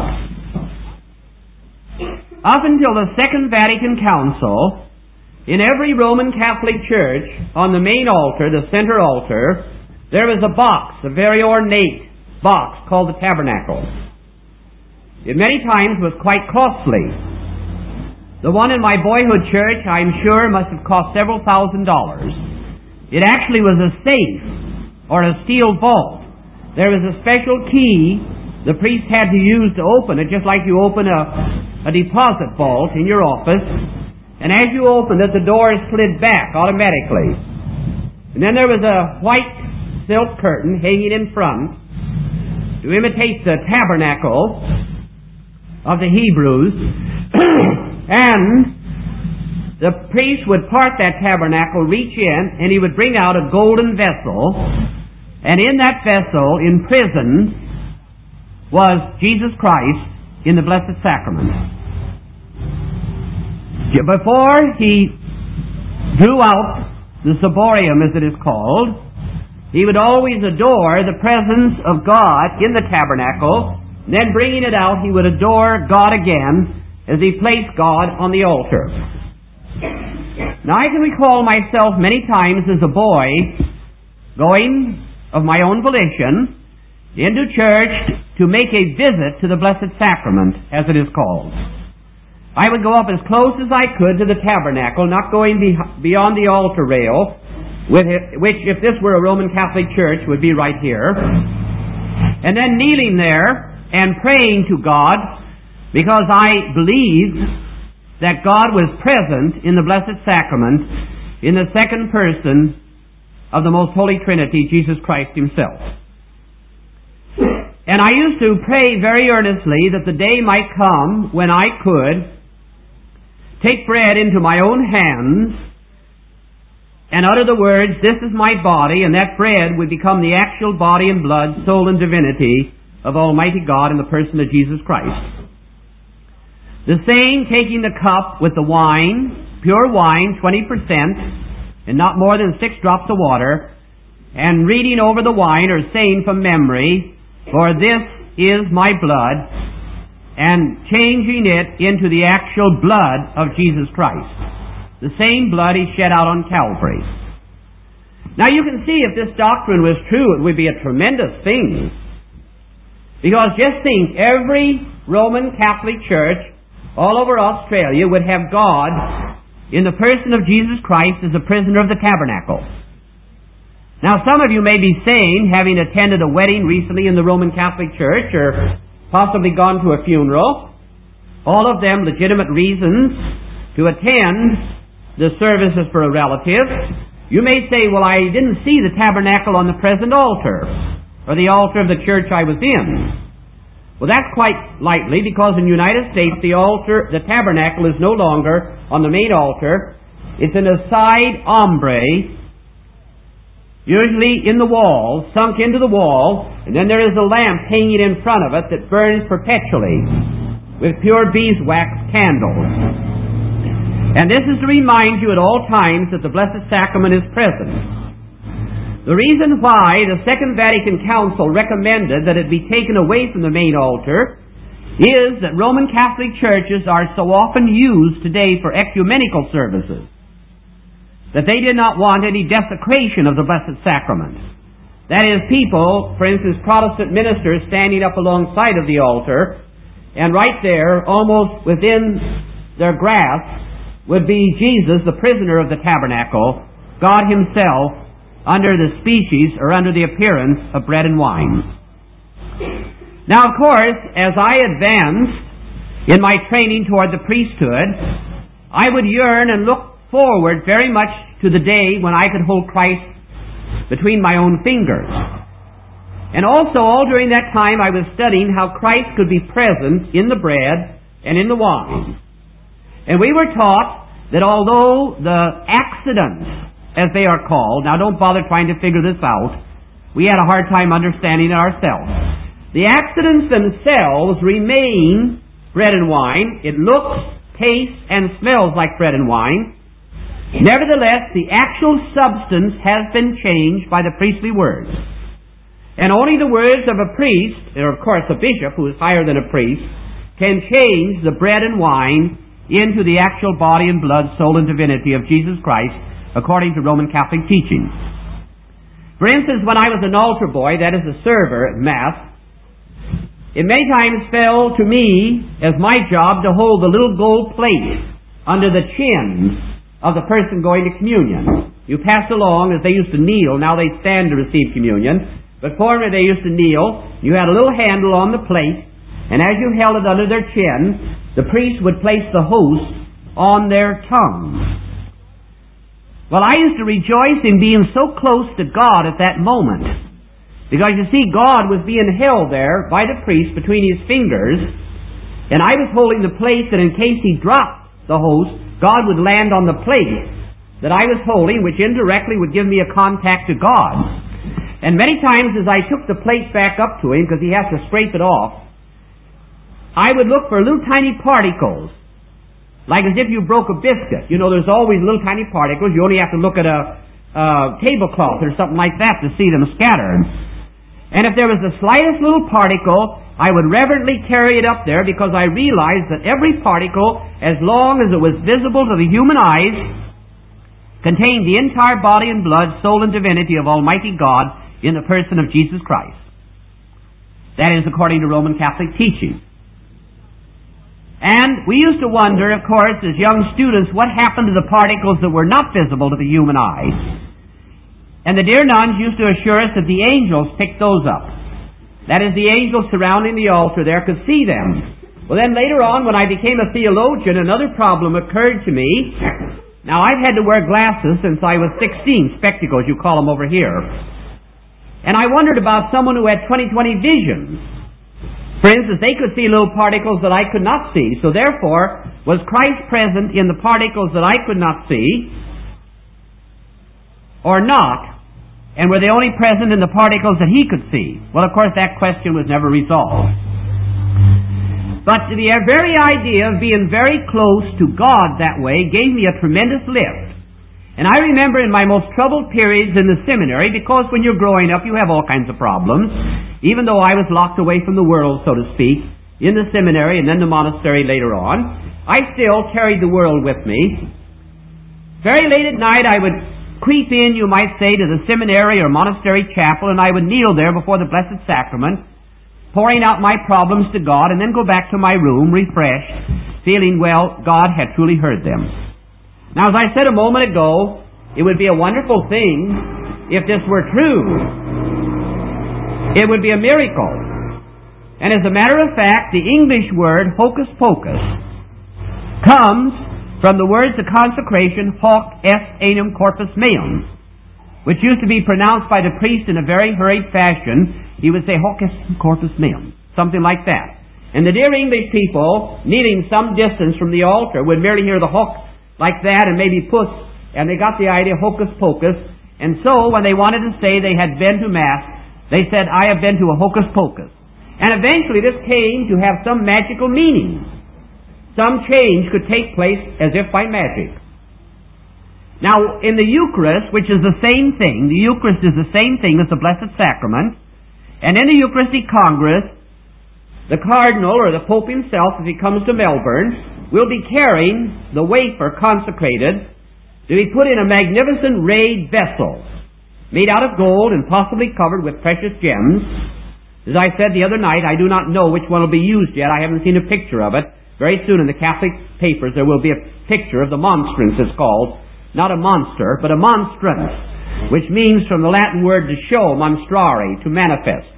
Up until the Second Vatican Council, in every Roman Catholic church, on the main altar, the center altar, there was a box, a very ornate box called the tabernacle. It many times was quite costly. The one in my boyhood church, I'm sure, must have cost several $1,000s. It actually was a safe or a steel vault. There was a special key the priest had to use to open it, just like you open a deposit vault in your office. And as you opened it, the door slid back automatically. And then there was a white silk curtain hanging in front to imitate the tabernacle of the Hebrews. And the priest would part that tabernacle, reach in, and he would bring out a golden vessel. And in that vessel, imprisoned, was Jesus Christ in the Blessed Sacrament. Before he drew out the ciborium, as it is called, he would always adore the presence of God in the tabernacle. Then bringing it out, he would adore God again as he placed God on the altar. Now, I can recall myself many times as a boy going of my own volition into church to make a visit to the Blessed Sacrament, as it is called. I would go up as close as I could to the tabernacle, not going beyond the altar rail, which, if this were a Roman Catholic church, would be right here. And then kneeling there and praying to God, because I believed that God was present in the Blessed Sacrament in the second person of the Most Holy Trinity, Jesus Christ Himself. And I used to pray very earnestly that the day might come when I could take bread into my own hands and utter the words, "This is my body," and that bread would become the actual body and blood, soul and divinity of Almighty God in the person of Jesus Christ. The same, taking the cup with the wine, pure wine, 20%, and not more than 6 drops of water, and reading over the wine or saying from memory, "For this is my blood," and changing it into the actual blood of Jesus Christ. The same blood He shed out on Calvary. Now you can see if this doctrine was true, it would be a tremendous thing. Because just think, every Roman Catholic church all over Australia would have God in the person of Jesus Christ as a prisoner of the tabernacle. Now some of you may be saying, having attended a wedding recently in the Roman Catholic Church, or possibly gone to a funeral, all of them legitimate reasons to attend the services for a relative, you may say, well, I didn't see the tabernacle on the present altar, or the altar of the church I was in. Well, that's quite likely, because in the United States the tabernacle is no longer on the main altar. It's in a side ombre, usually in the wall, sunk into the wall, and then there is a lamp hanging in front of it that burns perpetually with pure beeswax candles. And this is to remind you at all times that the Blessed Sacrament is present. The reason why the Second Vatican Council recommended that it be taken away from the main altar is that Roman Catholic churches are so often used today for ecumenical services that they did not want any desecration of the Blessed Sacrament. That is, people, for instance, Protestant ministers standing up alongside of the altar, and right there, almost within their grasp, would be Jesus, the prisoner of the tabernacle, God Himself, under the species or under the appearance of bread and wine. Now, of course, as I advanced in my training toward the priesthood, I would yearn and look forward very much to the day when I could hold Christ between my own fingers. And also, all during that time, I was studying how Christ could be present in the bread and in the wine. And we were taught that although the accidents, as they are called, now don't bother trying to figure this out, we had a hard time understanding it ourselves. The accidents themselves remain bread and wine. It looks, tastes, and smells like bread and wine. Nevertheless, the actual substance has been changed by the priestly words. And only the words of a priest, or of course a bishop who is higher than a priest, can change the bread and wine into the actual body and blood, soul, and divinity of Jesus Christ, according to Roman Catholic teaching. For instance, when I was an altar boy, that is a server at Mass, it many times fell to me as my job to hold the little gold plate under the chins of the person going to communion. You passed along as they used to kneel. Now they stand to receive communion. But formerly they used to kneel. You had a little handle on the plate, and as you held it under their chin, the priest would place the host on their tongue. Well, I used to rejoice in being so close to God at that moment, because you see, God was being held there by the priest between his fingers, and I was holding the plate that in case he dropped the host, God would land on the plate that I was holding, which indirectly would give me a contact to God. And many times as I took the plate back up to him, because he has to scrape it off, I would look for little tiny particles, like as if you broke a biscuit. You know, there's always little tiny particles. You only have to look at a tablecloth or something like that to see them scattered. And if there was the slightest little particle, I would reverently carry it up there, because I realized that every particle, as long as it was visible to the human eyes, contained the entire body and blood, soul, and divinity of Almighty God in the person of Jesus Christ. That is according to Roman Catholic teaching. And we used to wonder, of course, as young students, what happened to the particles that were not visible to the human eye. And the dear nuns used to assure us that the angels picked those up. That is, the angels surrounding the altar there could see them. Well, then later on, when I became a theologian, another problem occurred to me. Now, I've had to wear glasses since I was 16, spectacles, you call them over here. And I wondered about someone who had 20/20 visions. For instance, they could see little particles that I could not see. So therefore, was Christ present in the particles that I could not see, or not? And were they only present in the particles that he could see? Well, of course, that question was never resolved. But the very idea of being very close to God that way gave me a tremendous lift. And I remember in my most troubled periods in the seminary, because when you're growing up you have all kinds of problems, even though I was locked away from the world, so to speak, in the seminary and then the monastery later on, I still carried the world with me. Very late at night I would creep in, you might say, to the seminary or monastery chapel, and I would kneel there before the Blessed Sacrament pouring out my problems to God, and then go back to my room refreshed, feeling, well, God had truly heard them. Now, as I said a moment ago, it would be a wonderful thing if this were true. It would be a miracle. And as a matter of fact, the English word hocus pocus comes from the words of consecration, hoc est enim corpus meum, which used to be pronounced by the priest in a very hurried fashion. He would say hoc est corpus meum, something like that. And the dear English people, kneeling some distance from the altar, would merely hear the hoc like that and maybe puss, and they got the idea hocus pocus. And so when they wanted to say they had been to Mass, they said, I have been to a hocus pocus. And eventually this came to have some magical meaning. Some change could take place as if by magic. Now, in the Eucharist, which is the same thing, the Eucharist is the same thing as the Blessed Sacrament, and in the Eucharistic Congress, the Cardinal or the Pope himself, if he comes to Melbourne, will be carrying the wafer consecrated to be put in a magnificent rayed vessel made out of gold and possibly covered with precious gems. As I said the other night, I do not know which one will be used yet. I haven't seen a picture of it. Very soon in the Catholic papers there will be a picture of the monstrance, it's called. Not a monster, but a monstrance, which means from the Latin word to show, monstrare, to manifest.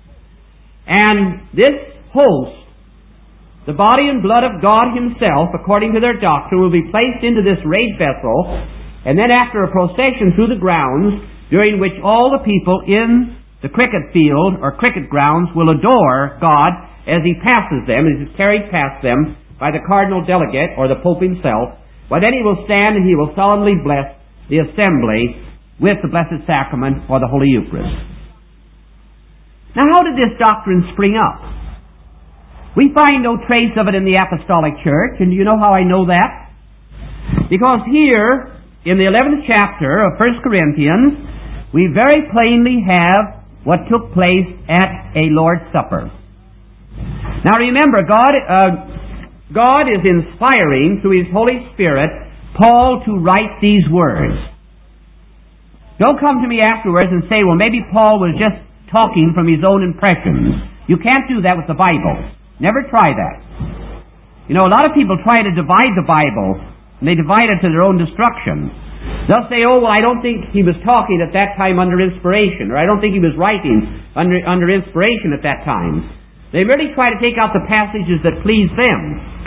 And this host, the body and blood of God Himself, according to their doctrine, will be placed into this rayed vessel, and then after a procession through the grounds, during which all the people in the cricket field or cricket grounds will adore God as He passes them, as He's carried past them by the cardinal delegate or the Pope himself. Well, then he will stand and he will solemnly bless the assembly with the Blessed Sacrament or the Holy Eucharist. Now, how did this doctrine spring up? We find no trace of it in the Apostolic Church, and do you know how I know that? Because here, in the 11th chapter of 1 Corinthians, we very plainly have what took place at a Lord's Supper. Now remember, God is inspiring through His Holy Spirit Paul to write these words. Don't come to me afterwards and say, well, maybe Paul was just talking from his own impressions. You can't do that with the Bible. Never try that. You know, a lot of people try to divide the Bible, and they divide it to their own destruction. They'll say, oh, well, I don't think he was talking at that time under inspiration, or I don't think he was writing under inspiration at that time. They merely try to take out the passages that please them.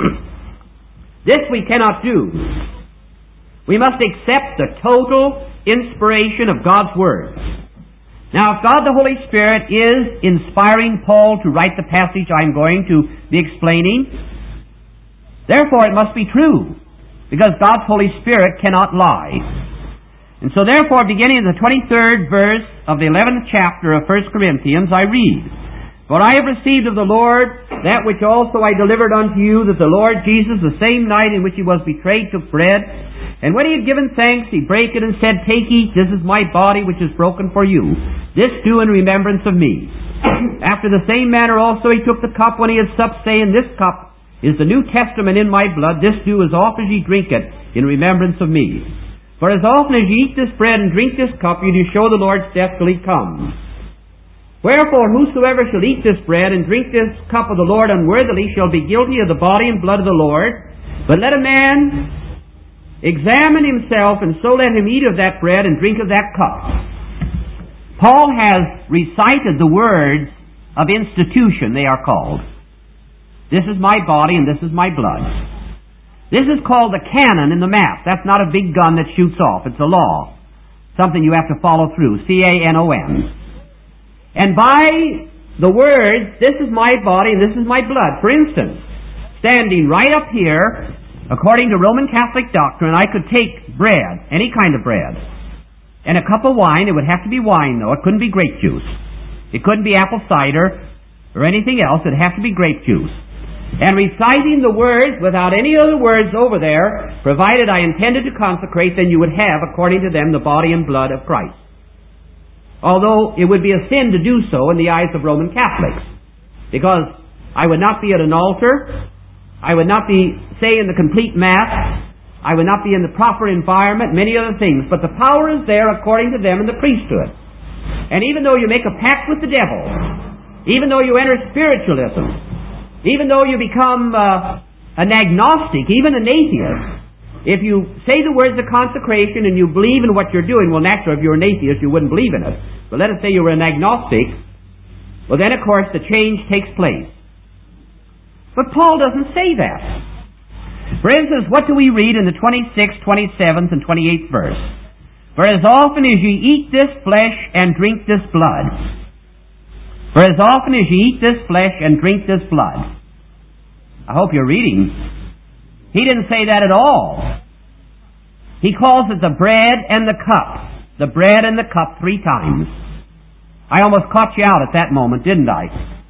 This we cannot do. We must accept the total inspiration of God's Word. Now, if God the Holy Spirit is inspiring Paul to write the passage I'm going to be explaining, therefore it must be true, because God's Holy Spirit cannot lie. And so therefore, beginning in the 23rd verse of the 11th chapter of 1 Corinthians, I read, For I have received of the Lord that which also I delivered unto you, that the Lord Jesus, the same night in which He was betrayed, took bread, and when He had given thanks, He brake it and said, Take, eat, this is my body which is broken for you. This do in remembrance of me. After the same manner also He took the cup when He had supped, saying, This cup is the New Testament in my blood. This do as often as ye drink it in remembrance of me. For as often as ye eat this bread and drink this cup, ye do show the Lord's death till He comes. Wherefore, whosoever shall eat this bread and drink this cup of the Lord unworthily shall be guilty of the body and blood of the Lord. But let a man examine himself, and so let him eat of that bread and drink of that cup. Paul has recited the words of institution, they are called. This is my body and this is my blood. This is called the canon in the Mass. That's not a big gun that shoots off. It's a law. Something you have to follow through. C-A-N-O-N. And by the words, this is my body and this is my blood. For instance, standing right up here, according to Roman Catholic doctrine, I could take bread, any kind of bread, and a cup of wine. It would have to be wine, though. It couldn't be grape juice. It couldn't be apple cider or anything else. It'd have to be grape juice. And reciting the words without any other words over there, provided I intended to consecrate, then you would have, according to them, the body and blood of Christ. Although it would be a sin to do so in the eyes of Roman Catholics, because I would not be at an altar, I would not be saying the complete Mass, I would not be in the proper environment, many other things. But the power is there according to them in the priesthood. And even though you make a pact with the devil, even though you enter spiritualism, even though you become an agnostic, even an atheist, if you say the words of consecration and you believe in what you're doing, well, naturally, if you're an atheist, you wouldn't believe in it. But let us say you were an agnostic, well, then, of course, the change takes place. But Paul doesn't say that. For instance, what do we read in the 26th, 27th, and 28th verse? For as often as ye eat this flesh and drink this blood, for as often as ye eat this flesh and drink this blood. I hope you're reading. He didn't say that at all. He calls it the bread and the cup. The bread and the cup 3 times. I almost caught you out at that moment, didn't I?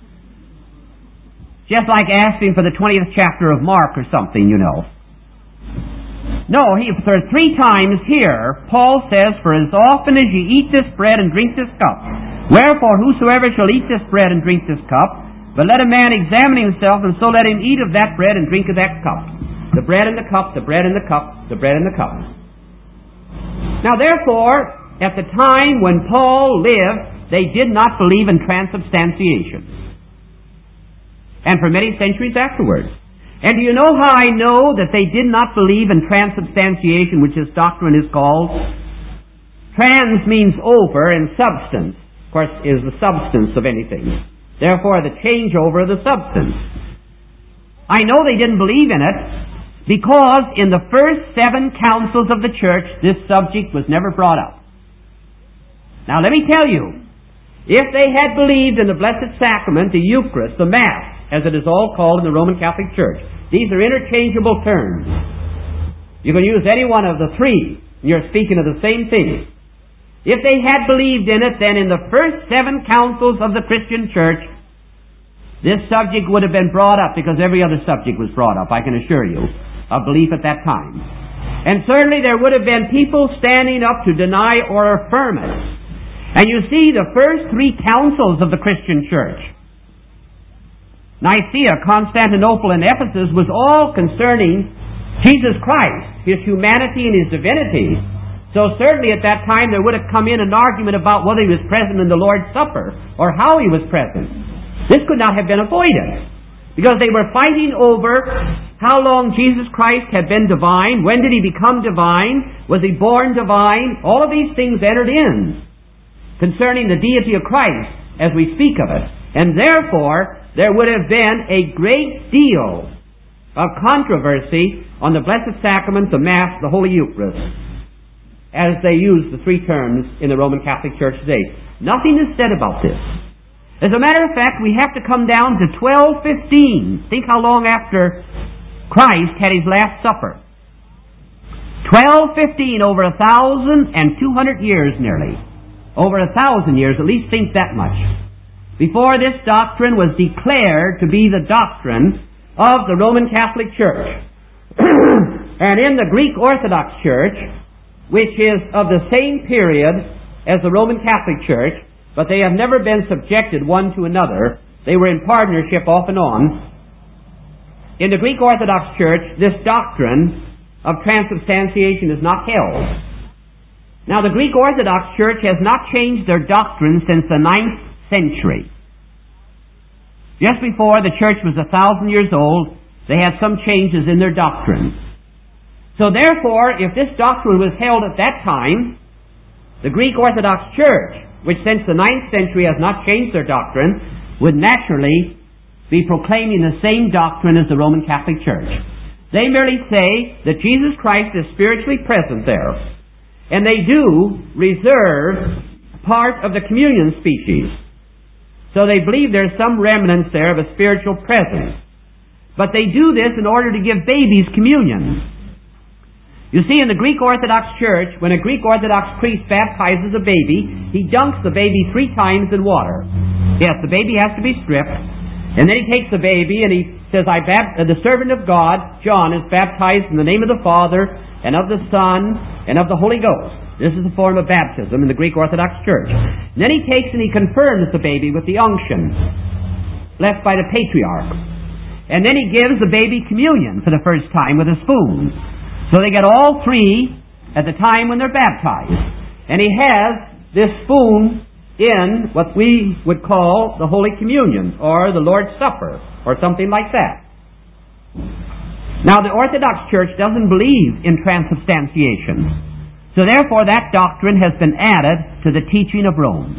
Just like asking for the 20th chapter of Mark or something, you know. No, for 3 times here, Paul says, for as often as ye eat this bread and drink this cup, wherefore whosoever shall eat this bread and drink this cup, but let a man examine himself, and so let him eat of that bread and drink of that cup. The bread and the cup, the bread and the cup, the bread and the cup. Now therefore, at the time when Paul lived, they did not believe in transubstantiation. And for many centuries afterwards. And do you know how I know that they did not believe in transubstantiation, which this doctrine is called? Trans means over, and substance, of course, is the substance of anything. Therefore, the changeover of the substance. I know they didn't believe in it, because in the first 7 councils of the church, this subject was never brought up. Now let me tell you, if they had believed in the Blessed Sacrament, the Eucharist, the Mass, as it is all called in the Roman Catholic Church, these are interchangeable terms. You can use any one of the 3, and you're speaking of the same thing. If they had believed in it, then in the first 7 councils of the Christian Church, this subject would have been brought up, because every other subject was brought up, I can assure you, of belief at that time. And certainly there would have been people standing up to deny or affirm it. And you see, the first 3 councils of the Christian Church, Nicaea, Constantinople, and Ephesus, was all concerning Jesus Christ, His humanity and His divinity. So certainly at that time there would have come in an argument about whether He was present in the Lord's Supper, or how He was present. This could not have been avoided, because they were fighting over how long Jesus Christ had been divine, when did He become divine, was He born divine, all of these things entered in concerning the deity of Christ as we speak of it. And therefore, there would have been a great deal of controversy on the Blessed Sacrament, the Mass, the Holy Eucharist, as they use the 3 terms in the Roman Catholic Church today. Nothing is said about this. As a matter of fact, we have to come down to 1215. Think how long after Christ had His Last Supper. 1215, over 1,200 years nearly. Over 1,000 years, at least think that much. Before this doctrine was declared to be the doctrine of the Roman Catholic Church. And in the Greek Orthodox Church, which is of the same period as the Roman Catholic Church, but they have never been subjected one to another. They were in partnership off and on. In the Greek Orthodox Church, this doctrine of transubstantiation is not held. Now, the Greek Orthodox Church has not changed their doctrine since the 9th century. Just before the Church was 1,000 years old, they had some changes in their doctrine. So therefore, if this doctrine was held at that time, the Greek Orthodox Church, which since the 9th century has not changed their doctrine, would naturally be proclaiming the same doctrine as the Roman Catholic Church. They merely say that Jesus Christ is spiritually present there. And they do reserve part of the communion species. So they believe there's some remnants there of a spiritual presence. But they do this in order to give babies communion. You see, in the Greek Orthodox Church, when a Greek Orthodox priest baptizes a baby, he dunks the baby 3 times in water. Yes, the baby has to be stripped. And then he takes the baby and he says, the servant of God, John, is baptized in the name of the Father, and of the Son, and of the Holy Ghost. This is the form of baptism in the Greek Orthodox Church. And then he takes and he confirms the baby with the unction left by the patriarch. And then he gives the baby communion for the first time with a spoon. So they get all 3 at the time when they're baptized. And he has this spoon in what we would call the Holy Communion or the Lord's Supper or something like that. Now, the Orthodox Church doesn't believe in transubstantiation, so therefore that doctrine has been added to the teaching of Rome,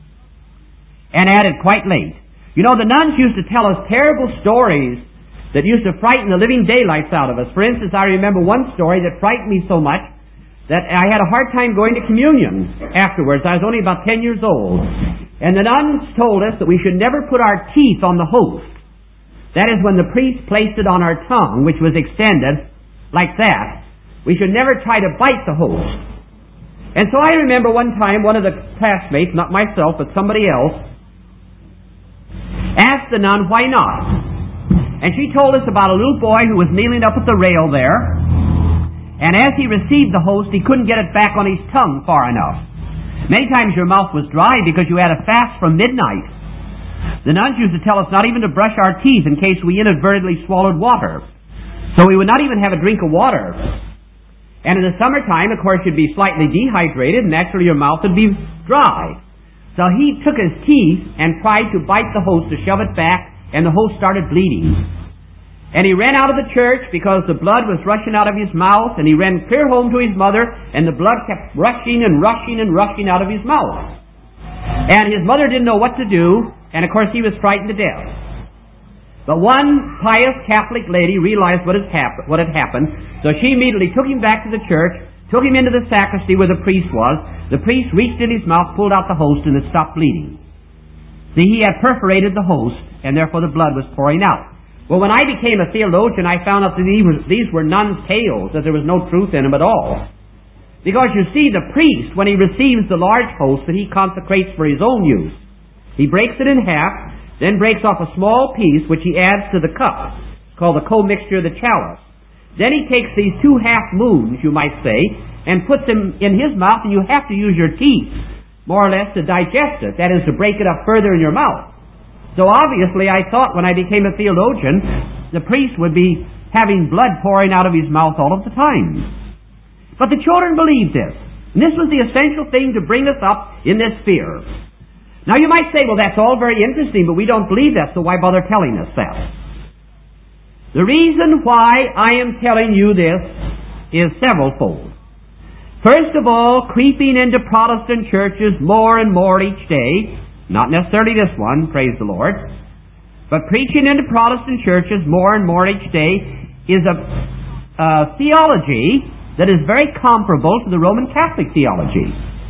and added quite late. You know, the nuns used to tell us terrible stories that used to frighten the living daylights out of us. For instance, I remember one story that frightened me so much that I had a hard time going to communion afterwards. I was only about 10 years old. And the nuns told us that we should never put our teeth on the host. That is, when the priest placed it on our tongue, which was extended like that, we should never try to bite the host. And so I remember one time one of the classmates, not myself, but somebody else, asked the nun why not. And she told us about a little boy who was kneeling up at the rail there, and as he received the host, he couldn't get it back on his tongue far enough. Many times your mouth was dry because you had a fast from midnight. The nuns used to tell us not even to brush our teeth in case we inadvertently swallowed water. So we would not even have a drink of water. And in the summertime, of course, you'd be slightly dehydrated, and naturally your mouth would be dry. So he took his teeth and tried to bite the host to shove it back, and the host started bleeding. And he ran out of the church because the blood was rushing out of his mouth, and he ran clear home to his mother, and the blood kept rushing and rushing and rushing out of his mouth. And his mother didn't know what to do, and of course he was frightened to death. But one pious Catholic lady realized what had happened, so she immediately took him back to the church, took him into the sacristy where the priest was. The priest reached in his mouth, pulled out the host, and it stopped bleeding. See, he had perforated the host, and therefore the blood was pouring out. Well, when I became a theologian, I found out that these were nuns' tales, that there was no truth in them at all. Because you see, the priest, when he receives the large host that he consecrates for his own use, he breaks it in half, then breaks off a small piece which he adds to the cup, called the commixture of the chalice. Then he takes these two half moons, you might say, and puts them in his mouth, and you have to use your teeth, more or less, to digest it. That is, to break it up further in your mouth. So obviously I thought when I became a theologian, the priest would be having blood pouring out of his mouth all of the time. But the children believed this. And this was the essential thing to bring us up in this sphere. Now you might say, well, that's all very interesting, but we don't believe that, so why bother telling us that? The reason why I am telling you this is severalfold. First of all, creeping into Protestant churches more and more each day, not necessarily this one, praise the Lord, but preaching into Protestant churches more and more each day is a theology that is very comparable to the Roman Catholic theology.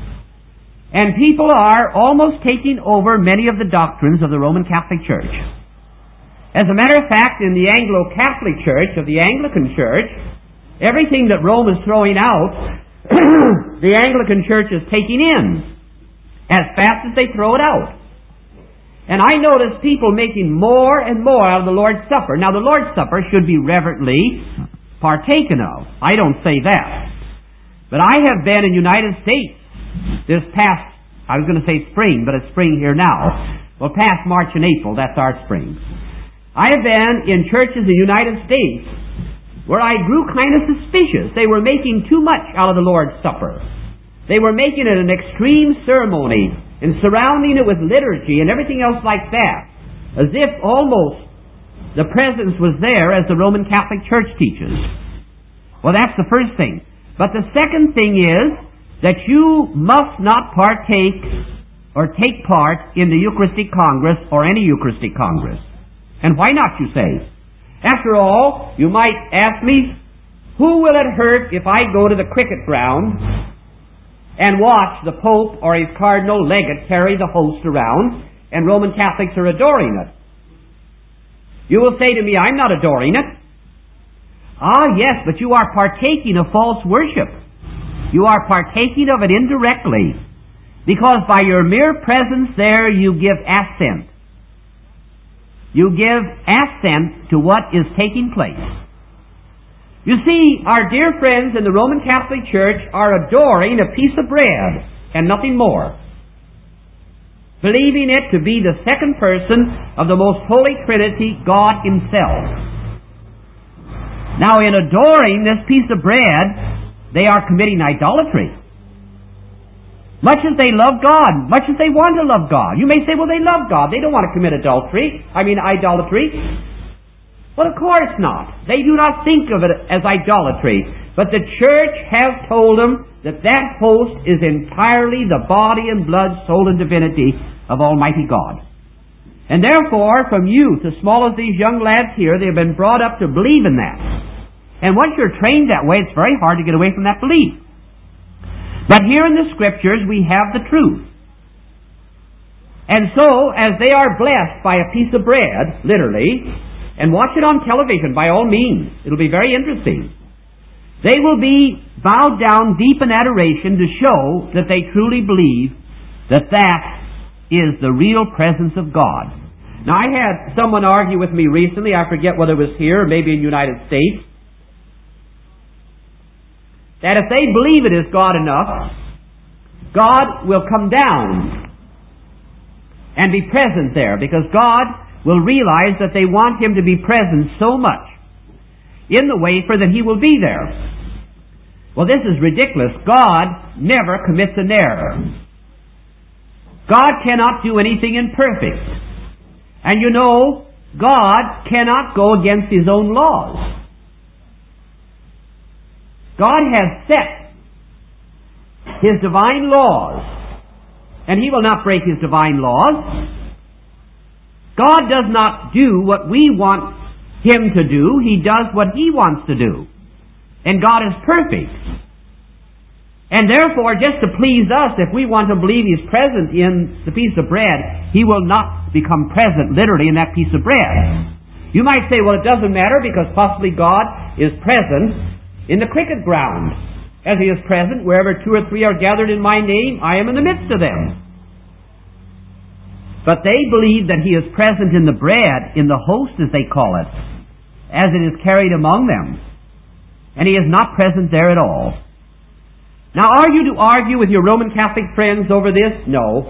And people are almost taking over many of the doctrines of the Roman Catholic Church. As a matter of fact, in the Anglo-Catholic Church, or the Anglican Church, everything that Rome is throwing out, the Anglican Church is taking in as fast as they throw it out. And I notice people making more and more out of the Lord's Supper. Now, the Lord's Supper should be reverently partaken of. I don't say that. But I have been in the United States this past, I was going to say spring, but it's spring here now. Well, past March and April, that's our spring. I have been in churches in the United States where I grew kind of suspicious. They were making too much out of the Lord's Supper. They were making it an extreme ceremony and surrounding it with liturgy and everything else like that, as if almost the presence was there as the Roman Catholic Church teaches. Well, that's the first thing. But the second thing is that you must not partake or take part in the Eucharistic Congress or any Eucharistic Congress. And why not, you say? After all, you might ask me, who will it hurt if I go to the cricket ground and watch the Pope or his Cardinal Legate carry the host around and Roman Catholics are adoring it? You will say to me, I'm not adoring it. Ah, yes, but you are partaking of false worship. You are partaking of it indirectly, because by your mere presence there you give assent. You give assent to what is taking place. You see, our dear friends in the Roman Catholic Church are adoring a piece of bread and nothing more, believing it to be the second person of the most holy Trinity, God Himself. Now, in adoring this piece of bread, they are committing idolatry. Much as they love God, much as they want to love God. You may say, well, they love God. They don't want to commit idolatry. Well, of course not. They do not think of it as idolatry. But the church has told them that that host is entirely the body and blood, soul, and divinity of Almighty God. And therefore, from youth, as small as these young lads here, they have been brought up to believe in that. And once you're trained that way, it's very hard to get away from that belief. But here in the Scriptures, we have the truth. And so, as they are blessed by a piece of bread, literally, and watch it on television by all means, it'll be very interesting, they will be bowed down deep in adoration to show that they truly believe that that is the real presence of God. Now, I had someone argue with me recently, I forget whether it was here or maybe in the United States, that if they believe it is God enough, God will come down and be present there, because God will realize that they want Him to be present so much in the wafer that He will be there. Well, this is ridiculous. God never commits an error. God cannot do anything imperfect. And you know, God cannot go against His own laws. God has set His divine laws, and He will not break His divine laws. God does not do what we want Him to do. He does what He wants to do. And God is perfect. And therefore, just to please us, if we want to believe He's present in the piece of bread, He will not become present literally in that piece of bread. You might say, well, it doesn't matter because possibly God is present in the cricket ground. As He is present wherever 2 or 3 are gathered in My name, I am in the midst of them. But they believe that He is present in the bread, in the host as they call it, as it is carried among them. And He is not present there at all. Now, are you to argue with your Roman Catholic friends over this? No.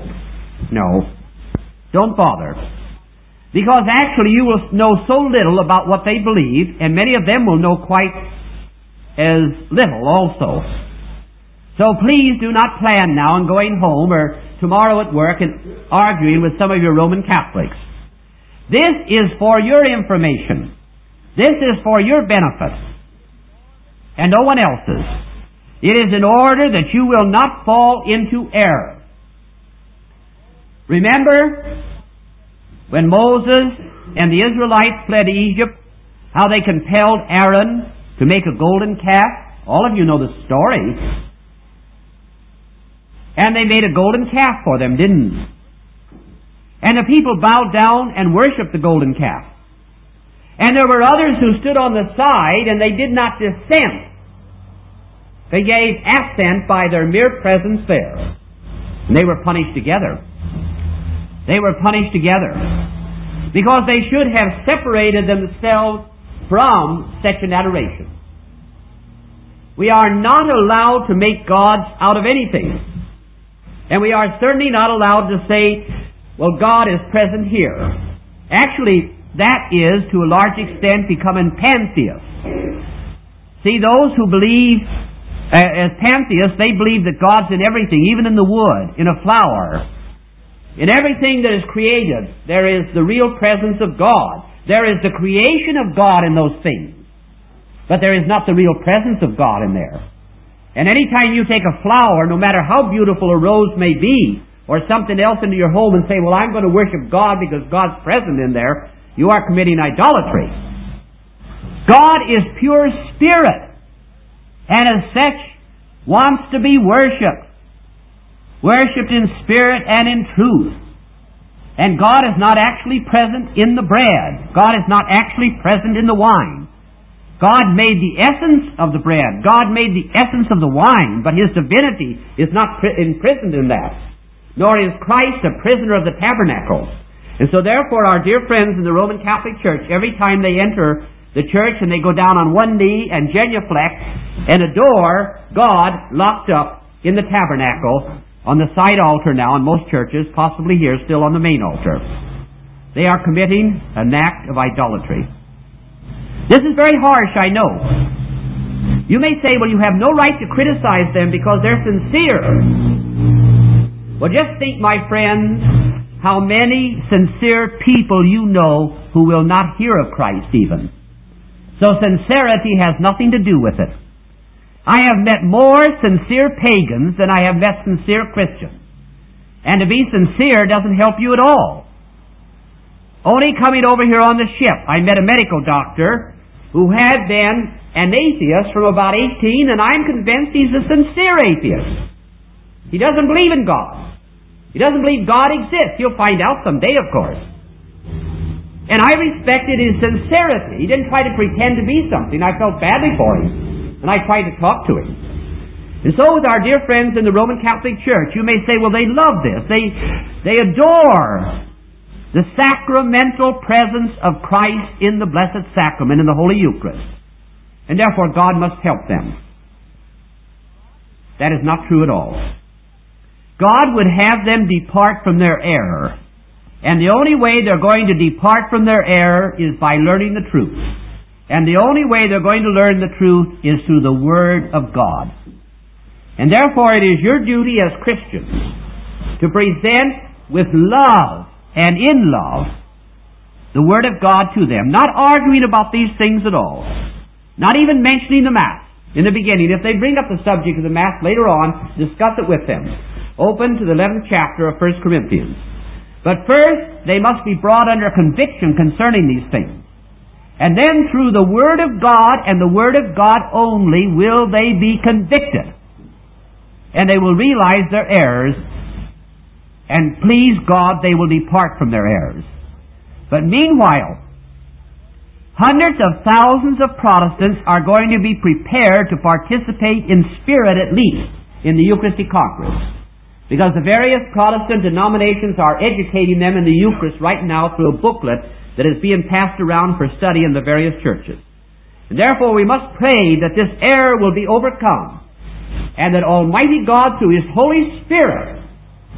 Don't bother. Because actually you will know so little about what they believe, and many of them will know quite as little also. So please do not plan now on going home or tomorrow at work and arguing with some of your Roman Catholics. This is for your information. This is for your benefit and no one else's. It is in order that you will not fall into error. Remember when Moses and the Israelites fled Egypt, how they compelled Aaron to make a golden calf? All of you know the story. And they made a golden calf for them, didn't they? And the people bowed down and worshipped the golden calf. And there were others who stood on the side and they did not dissent. They gave assent by their mere presence there. And they were punished together. They were punished together. Because they should have separated themselves from such an adoration. We are not allowed to make gods out of anything. And we are certainly not allowed to say, well, God is present here. Actually, that is, to a large extent, becoming pantheists. See, those who believe as pantheists, they believe that God's in everything, even in the wood, in a flower. In everything that is created, there is the real presence of God. There is the creation of God in those things. But there is not the real presence of God in there. And any time you take a flower, no matter how beautiful a rose may be, or something else into your home and say, well, I'm going to worship God because God's present in there, you are committing idolatry. God is pure spirit, and as such wants to be worshipped. Worshipped in spirit and in truth. And God is not actually present in the bread. God is not actually present in the wine. God made the essence of the bread. God made the essence of the wine, but His divinity is not imprisoned in that. Nor is Christ a prisoner of the tabernacle. And so therefore our dear friends in the Roman Catholic Church, every time they enter the church and they go down on one knee and genuflect and adore God locked up in the tabernacle on the side altar now in most churches, possibly here still on the main altar. They are committing an act of idolatry. This is very harsh, I know. You may say, well, you have no right to criticize them because they're sincere. Well, just think, my friends, how many sincere people you know who will not hear of Christ even. So sincerity has nothing to do with it. I have met more sincere pagans than I have met sincere Christians. And to be sincere doesn't help you at all. Only coming over here on the ship, I met a medical doctor who had been an atheist from about 18, and I'm convinced he's a sincere atheist. He doesn't believe in God. He doesn't believe God exists. You'll find out someday, of course. And I respected his sincerity. He didn't try to pretend to be something. I felt badly for him. And I tried to talk to him. And so with our dear friends in the Roman Catholic Church, you may say, well, they love this. They adore the sacramental presence of Christ in the Blessed Sacrament, in the Holy Eucharist. And therefore God must help them. That is not true at all. God would have them depart from their error. And the only way they're going to depart from their error is by learning the truth. And the only way they're going to learn the truth is through the Word of God. And therefore it is your duty as Christians to present with love and in love the Word of God to them. Not arguing about these things at all. Not even mentioning the Mass in the beginning. If they bring up the subject of the Mass later on, discuss it with them. Open to the 11th chapter of 1 Corinthians. But first, they must be brought under conviction concerning these things. And then through the Word of God and the Word of God only will they be convicted. And they will realize their errors, and please God, they will depart from their errors. But meanwhile, hundreds of thousands of Protestants are going to be prepared to participate in spirit at least in the Eucharistic Conference. Because the various Protestant denominations are educating them in the Eucharist right now through a booklet that is being passed around for study in the various churches. And therefore we must pray that this error will be overcome, and that Almighty God through His Holy Spirit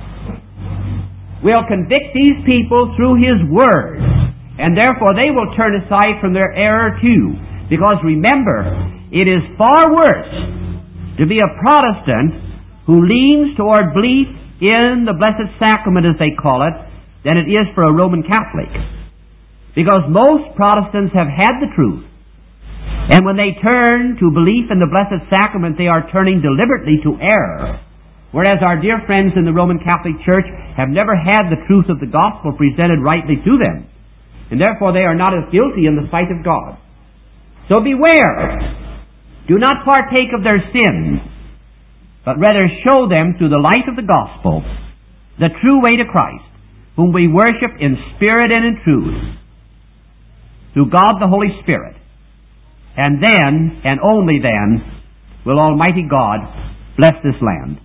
will convict these people through His Word, and therefore they will turn aside from their error too. Because remember, it is far worse to be a Protestant who leans toward belief in the Blessed Sacrament, as they call it, than it is for a Roman Catholic. Because most Protestants have had the truth, and when they turn to belief in the Blessed Sacrament, they are turning deliberately to error. Whereas our dear friends in the Roman Catholic Church have never had the truth of the gospel presented rightly to them, and therefore they are not as guilty in the sight of God. So beware! Do not partake of their sins, but rather show them through the light of the gospel the true way to Christ, whom we worship in spirit and in truth, through God the Holy Spirit. And then, and only then, will Almighty God bless this land.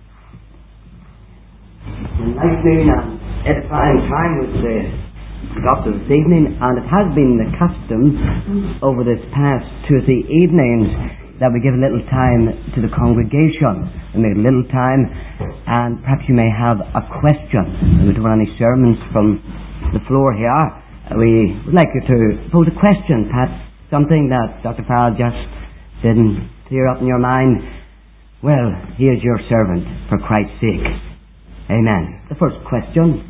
Enlightening and edifying time with the Doctor this evening, and it has been the custom over this past 2 or 3 evenings that we give a little time to the congregation. We make a little time, and perhaps you may have a question. We don't want any sermons from the floor here. We would like you to pose a question, perhaps something that Dr. Farrell just didn't clear up in your mind. Well, he is your servant for Christ's sake. Amen. The first question.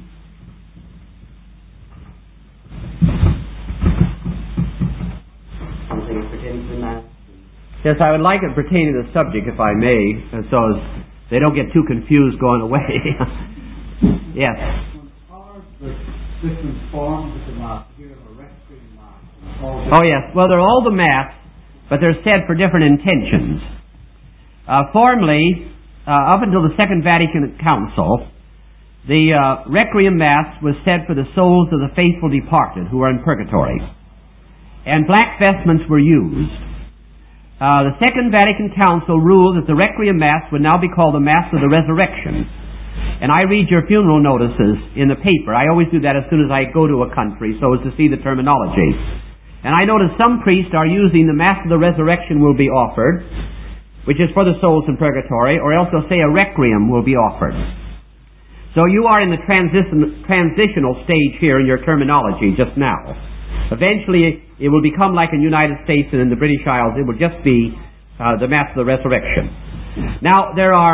Something pertaining to that. Yes, I would like it pertaining to the subject, if I may, so as they don't get too confused going away. Yes. Are the different forms of the Mass? You have a Requiem Mass. Oh, yes. Well, they're all the Mass, but they're said for different intentions. Formerly, up until the Second Vatican Council, the Requiem Mass was said for the souls of the faithful departed who are in purgatory. And black vestments were used. The Second Vatican Council ruled that the Requiem Mass would now be called the Mass of the Resurrection. And I read your funeral notices in the paper. I always do that as soon as I go to a country, so as to see the terminology. And I notice some priests are using the Mass of the Resurrection will be offered, which is for the souls in purgatory, or else they'll say a Requiem will be offered. So you are in the transitional stage here in your terminology just now. Eventually, it will become like in the United States and in the British Isles. It will just be the Mass of the Resurrection. Now, there are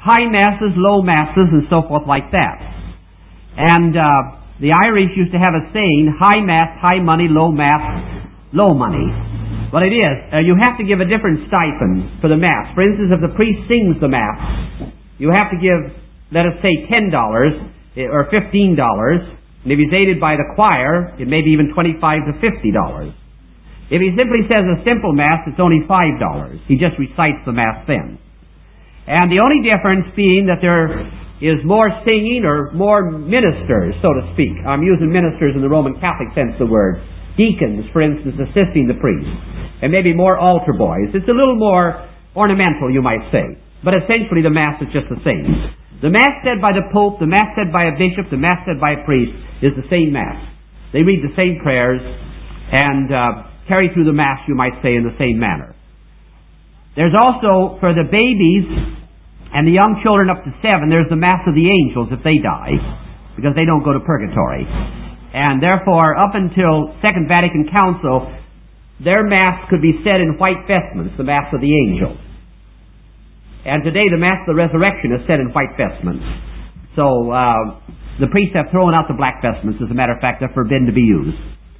high masses, low masses, and so forth like that. And the Irish used to have a saying, high mass, high money, low mass, low money. Well, it is. You have to give a different stipend for the Mass. For instance, if the priest sings the Mass, you have to give, let us say, $10 or $15. And if he's aided by the choir, it may be even $25 to $50. If he simply says a simple Mass, it's only $5. He just recites the Mass then. And the only difference being that there is more singing or more ministers, so to speak. I'm using ministers in the Roman Catholic sense of the word. Deacons, for instance, assisting the priest. And maybe more altar boys. It's a little more ornamental, you might say. But essentially the Mass is just the same. The Mass said by the Pope, the Mass said by a bishop, the Mass said by a priest is the same Mass. They read the same prayers and carry through the Mass, you might say, in the same manner. There's also, for the babies and the young children up to 7, there's the Mass of the angels if they die, because they don't go to purgatory. And therefore, up until Second Vatican Council, their Mass could be said in white vestments, the Mass of the angels. And today the Mass of the Resurrection is said in white vestments. So the priests have thrown out the black vestments. As a matter of fact, they're forbidden to be used.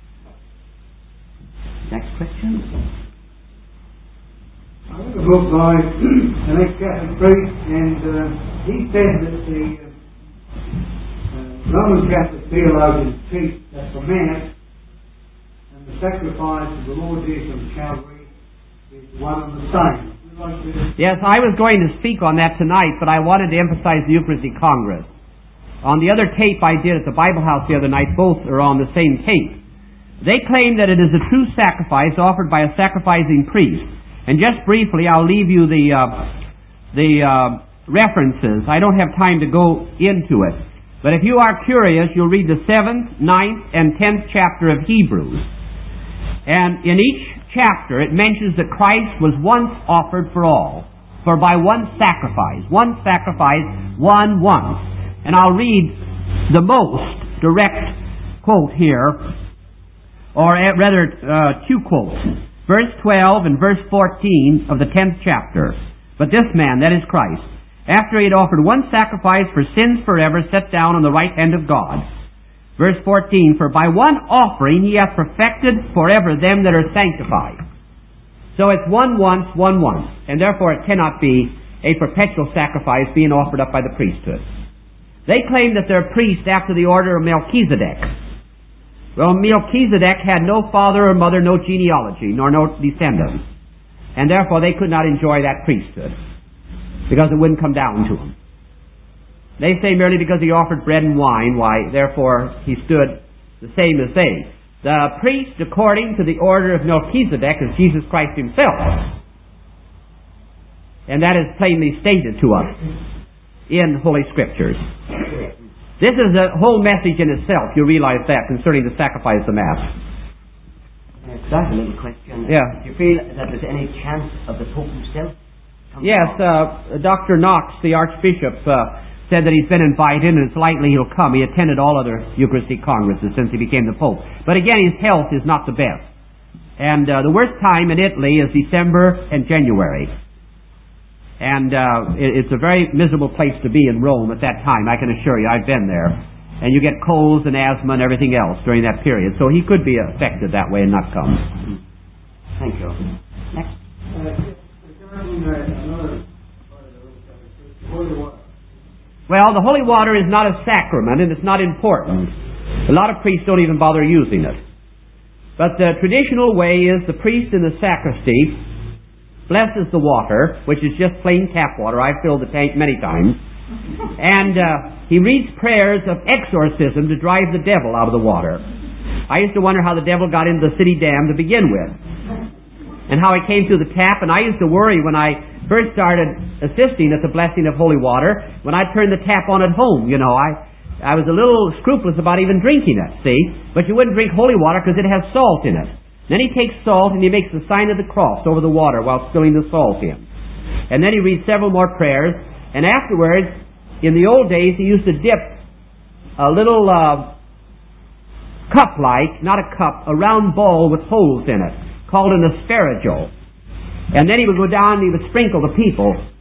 Next question. I read a book by an ex-Catholic priest, and he said that the Roman Catholic theologians teach that the Mass and the sacrifice of the Lord Jesus on Calvary is one and the same. Yes, I was going to speak on that tonight, but I wanted to emphasize the Eucharistic Congress. On the other tape I did at the Bible House the other night, both are on the same tape. They claim that it is a true sacrifice offered by a sacrificing priest. And just briefly, I'll leave you the references. I don't have time to go into it. But if you are curious, you'll read the 7th, 9th, and 10th chapter of Hebrews. And in each chapter, it mentions that Christ was once offered for all, for by one sacrifice, one once. And I'll read the most direct quote here, or rather two quotes. Verse 12 and verse 14 of the 10th chapter. But this man, that is Christ, after he had offered one sacrifice for sins forever, sat down on the right hand of God. Verse 14, for by one offering he hath perfected forever them that are sanctified. So it's one once, and therefore it cannot be a perpetual sacrifice being offered up by the priesthood. They claim that they're priests after the order of Melchizedek. Well, Melchizedek had no father or mother, no genealogy, nor no descendants, and therefore they could not enjoy that priesthood, because it wouldn't come down to him. They say merely because he offered bread and wine, why, therefore, he stood the same as they. The priest, according to the order of Melchizedek, is Jesus Christ himself. And that is plainly stated to us in Holy Scriptures. This is a whole message in itself, you realize that, concerning the sacrifice of the Mass. That's a little question. Yeah. Do you feel that there's any chance of the Pope himself? Yes, Dr. Knox, the Archbishop, said that he's been invited and it's likely he'll come. He attended all other Eucharistic Congresses since he became the Pope. But again, his health is not the best. And the worst time in Italy is December and January. And it's a very miserable place to be in Rome at that time, I can assure you. I've been there. And you get colds and asthma and everything else during that period. So he could be affected that way and not come. Thank you. Next. Well, the holy water is not a sacrament and it's not important. A lot of priests don't even bother using it. But the traditional way is the priest in the sacristy blesses the water, which is just plain tap water. I've filled the tank many times. And he reads prayers of exorcism to drive the devil out of the water. I used to wonder how the devil got into the city dam to begin with, and how he came through the tap. And I used to worry when I first started assisting at the blessing of holy water, when I turned the tap on at home. You know, I was a little scrupulous about even drinking it, see? But you wouldn't drink holy water because it has salt in it. Then he takes salt and he makes the sign of the cross over the water while spilling the salt in. And then he reads several more prayers, and afterwards, in the old days, he used to dip a little cup-like, not a cup, a round ball with holes in it, called an aspergil. And then he would go down and he would sprinkle the people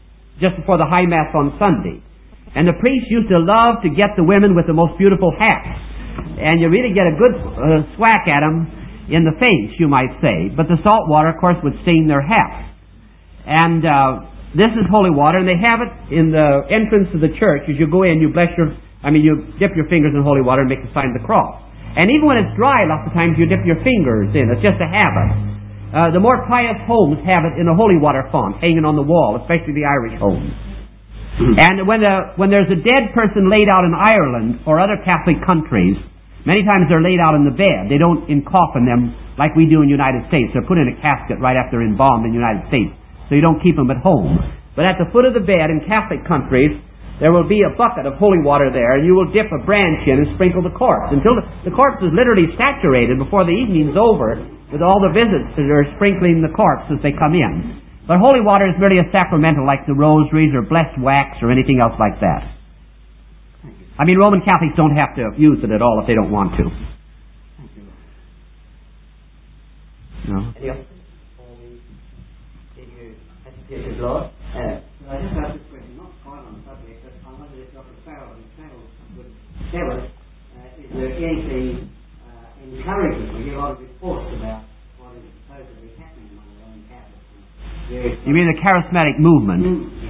just before the High Mass on Sunday. And the priests used to love to get the women with the most beautiful hats. And you really get a good swack at them in the face, you might say. But the salt water, of course, would stain their hats. And this is holy water, and they have it in the entrance of the church. As you go in, you dip your fingers in holy water and make the sign of the cross. And even when it's dry, lots of times you dip your fingers in. It's just a habit. The more pious homes have it in a holy water font hanging on the wall, especially the Irish homes. And when there's a dead person laid out in Ireland or other Catholic countries, many times they're laid out in the bed. They don't coffin them like we do in the United States. They're put in a casket right after they're embalmed in the United States. So you don't keep them at home. But at the foot of the bed in Catholic countries, there will be a bucket of holy water there, and you will dip a branch in and sprinkle the corpse until the corpse is literally saturated before the evening's over with all the visits that are sprinkling the corpse as they come in. But holy water is merely a sacramental like the rosaries or blessed wax or anything else like that. I mean, Roman Catholics don't have to use it at all if they don't want to. No. Any other before we take your hesitated Lord? I just asked this question, not quite on the subject, but I wonder if Dr. Farrell himself would tell us, is there anything encouraging? We get a lot of reports about what is supposedly happening among the Roman Catholics. You mean the charismatic movement?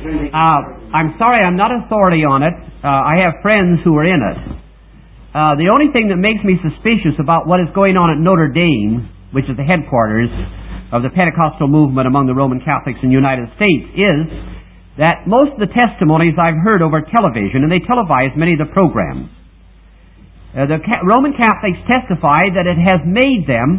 I'm sorry, I'm not authority on it. I have friends who are in it. The only thing that makes me suspicious about what is going on at Notre Dame, which is the headquarters of the Pentecostal movement among the Roman Catholics in the United States, is that most of the testimonies I've heard over television, and they televise many of the programs, the Roman Catholics testify that it has made them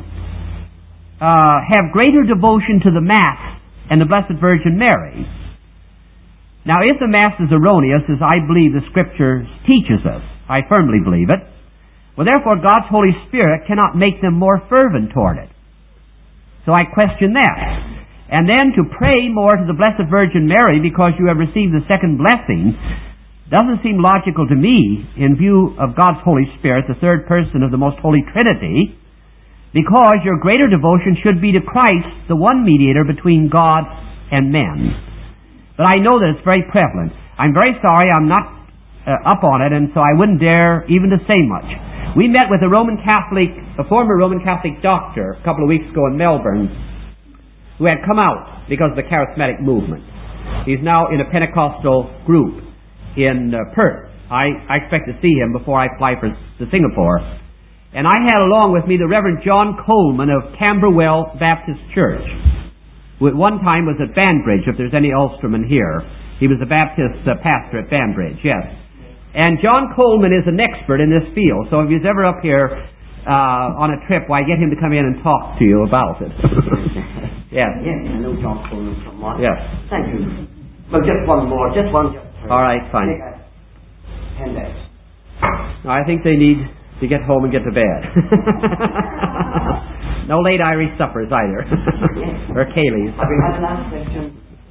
have greater devotion to the Mass and the Blessed Virgin Mary. Now, if the Mass is erroneous, as I believe the Scripture teaches us, I firmly believe it, well, therefore, God's Holy Spirit cannot make them more fervent toward it. So I question that. And then to pray more to the Blessed Virgin Mary because you have received the second blessing doesn't seem logical to me in view of God's Holy Spirit, the third person of the Most Holy Trinity, because your greater devotion should be to Christ, the one mediator between God and men. But I know that it's very prevalent. I'm very sorry I'm not up on it, and so I wouldn't dare even to say much. We met with a former Roman Catholic doctor a couple of weeks ago in Melbourne who had come out because of the charismatic movement. He's now in a Pentecostal group in Perth. I expect to see him before I fly to Singapore. And I had along with me the Reverend John Coleman of Camberwell Baptist Church, who at one time was at Banbridge, if there's any Ulstermen here. He was a Baptist pastor at Banbridge, yes. And John Coleman is an expert in this field, so if he's ever up here on a trip, why, get him to come in and talk to you about it. Yes. Yes, I know John Coleman somewhat. Yes. Thank you. Well, just one more. Just one. All right, fine. 10 days. I think they need to get home and get to bed. No late Irish suppers either. Yes. Or Kayleys. Have you had the last question?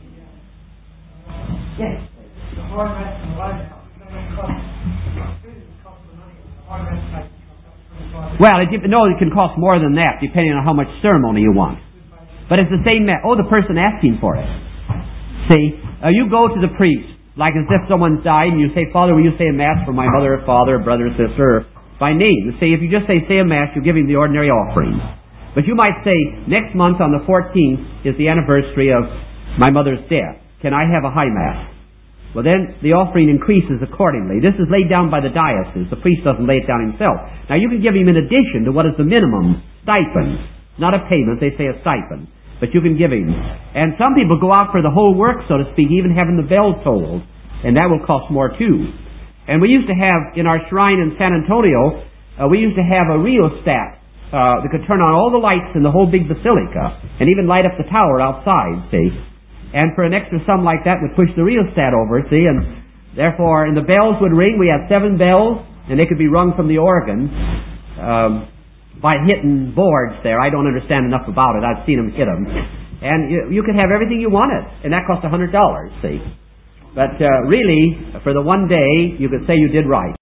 Yes. The High Mass and the Low Mass, who does it cost the money? The High Mass may cost up to $25. Well, it can cost more than that, depending on how much ceremony you want. But it's the same Mass. Oh, the person asking for it. See, you go to the priest, like as if someone's died, and you say, Father, will you say a Mass for my mother, father, brother, sister, by name? See, if you just say a Mass, you give him the ordinary offering. But you might say, next month on the 14th is the anniversary of my mother's death. Can I have a High Mass? Well, then the offering increases accordingly. This is laid down by the diocese. The priest doesn't lay it down himself. Now, you can give him in addition to what is the minimum stipend. Not a payment, they say a stipend. But you can give him. And some people go out for the whole work, so to speak, even having the bell tolled. And that will cost more too. And we used to have, in our shrine in San Antonio, we used to have a rheostat that could turn on all the lights in the whole big basilica and even light up the tower outside, see. And for an extra sum like that, we'd push the rheostat over, see, and therefore, and the bells would ring. We had 7 bells, and they could be rung from the organ by hitting boards there. I don't understand enough about it. I've seen them hit them. And you could have everything you wanted, and that cost $100, see. But really, for the one day, you could say you did right.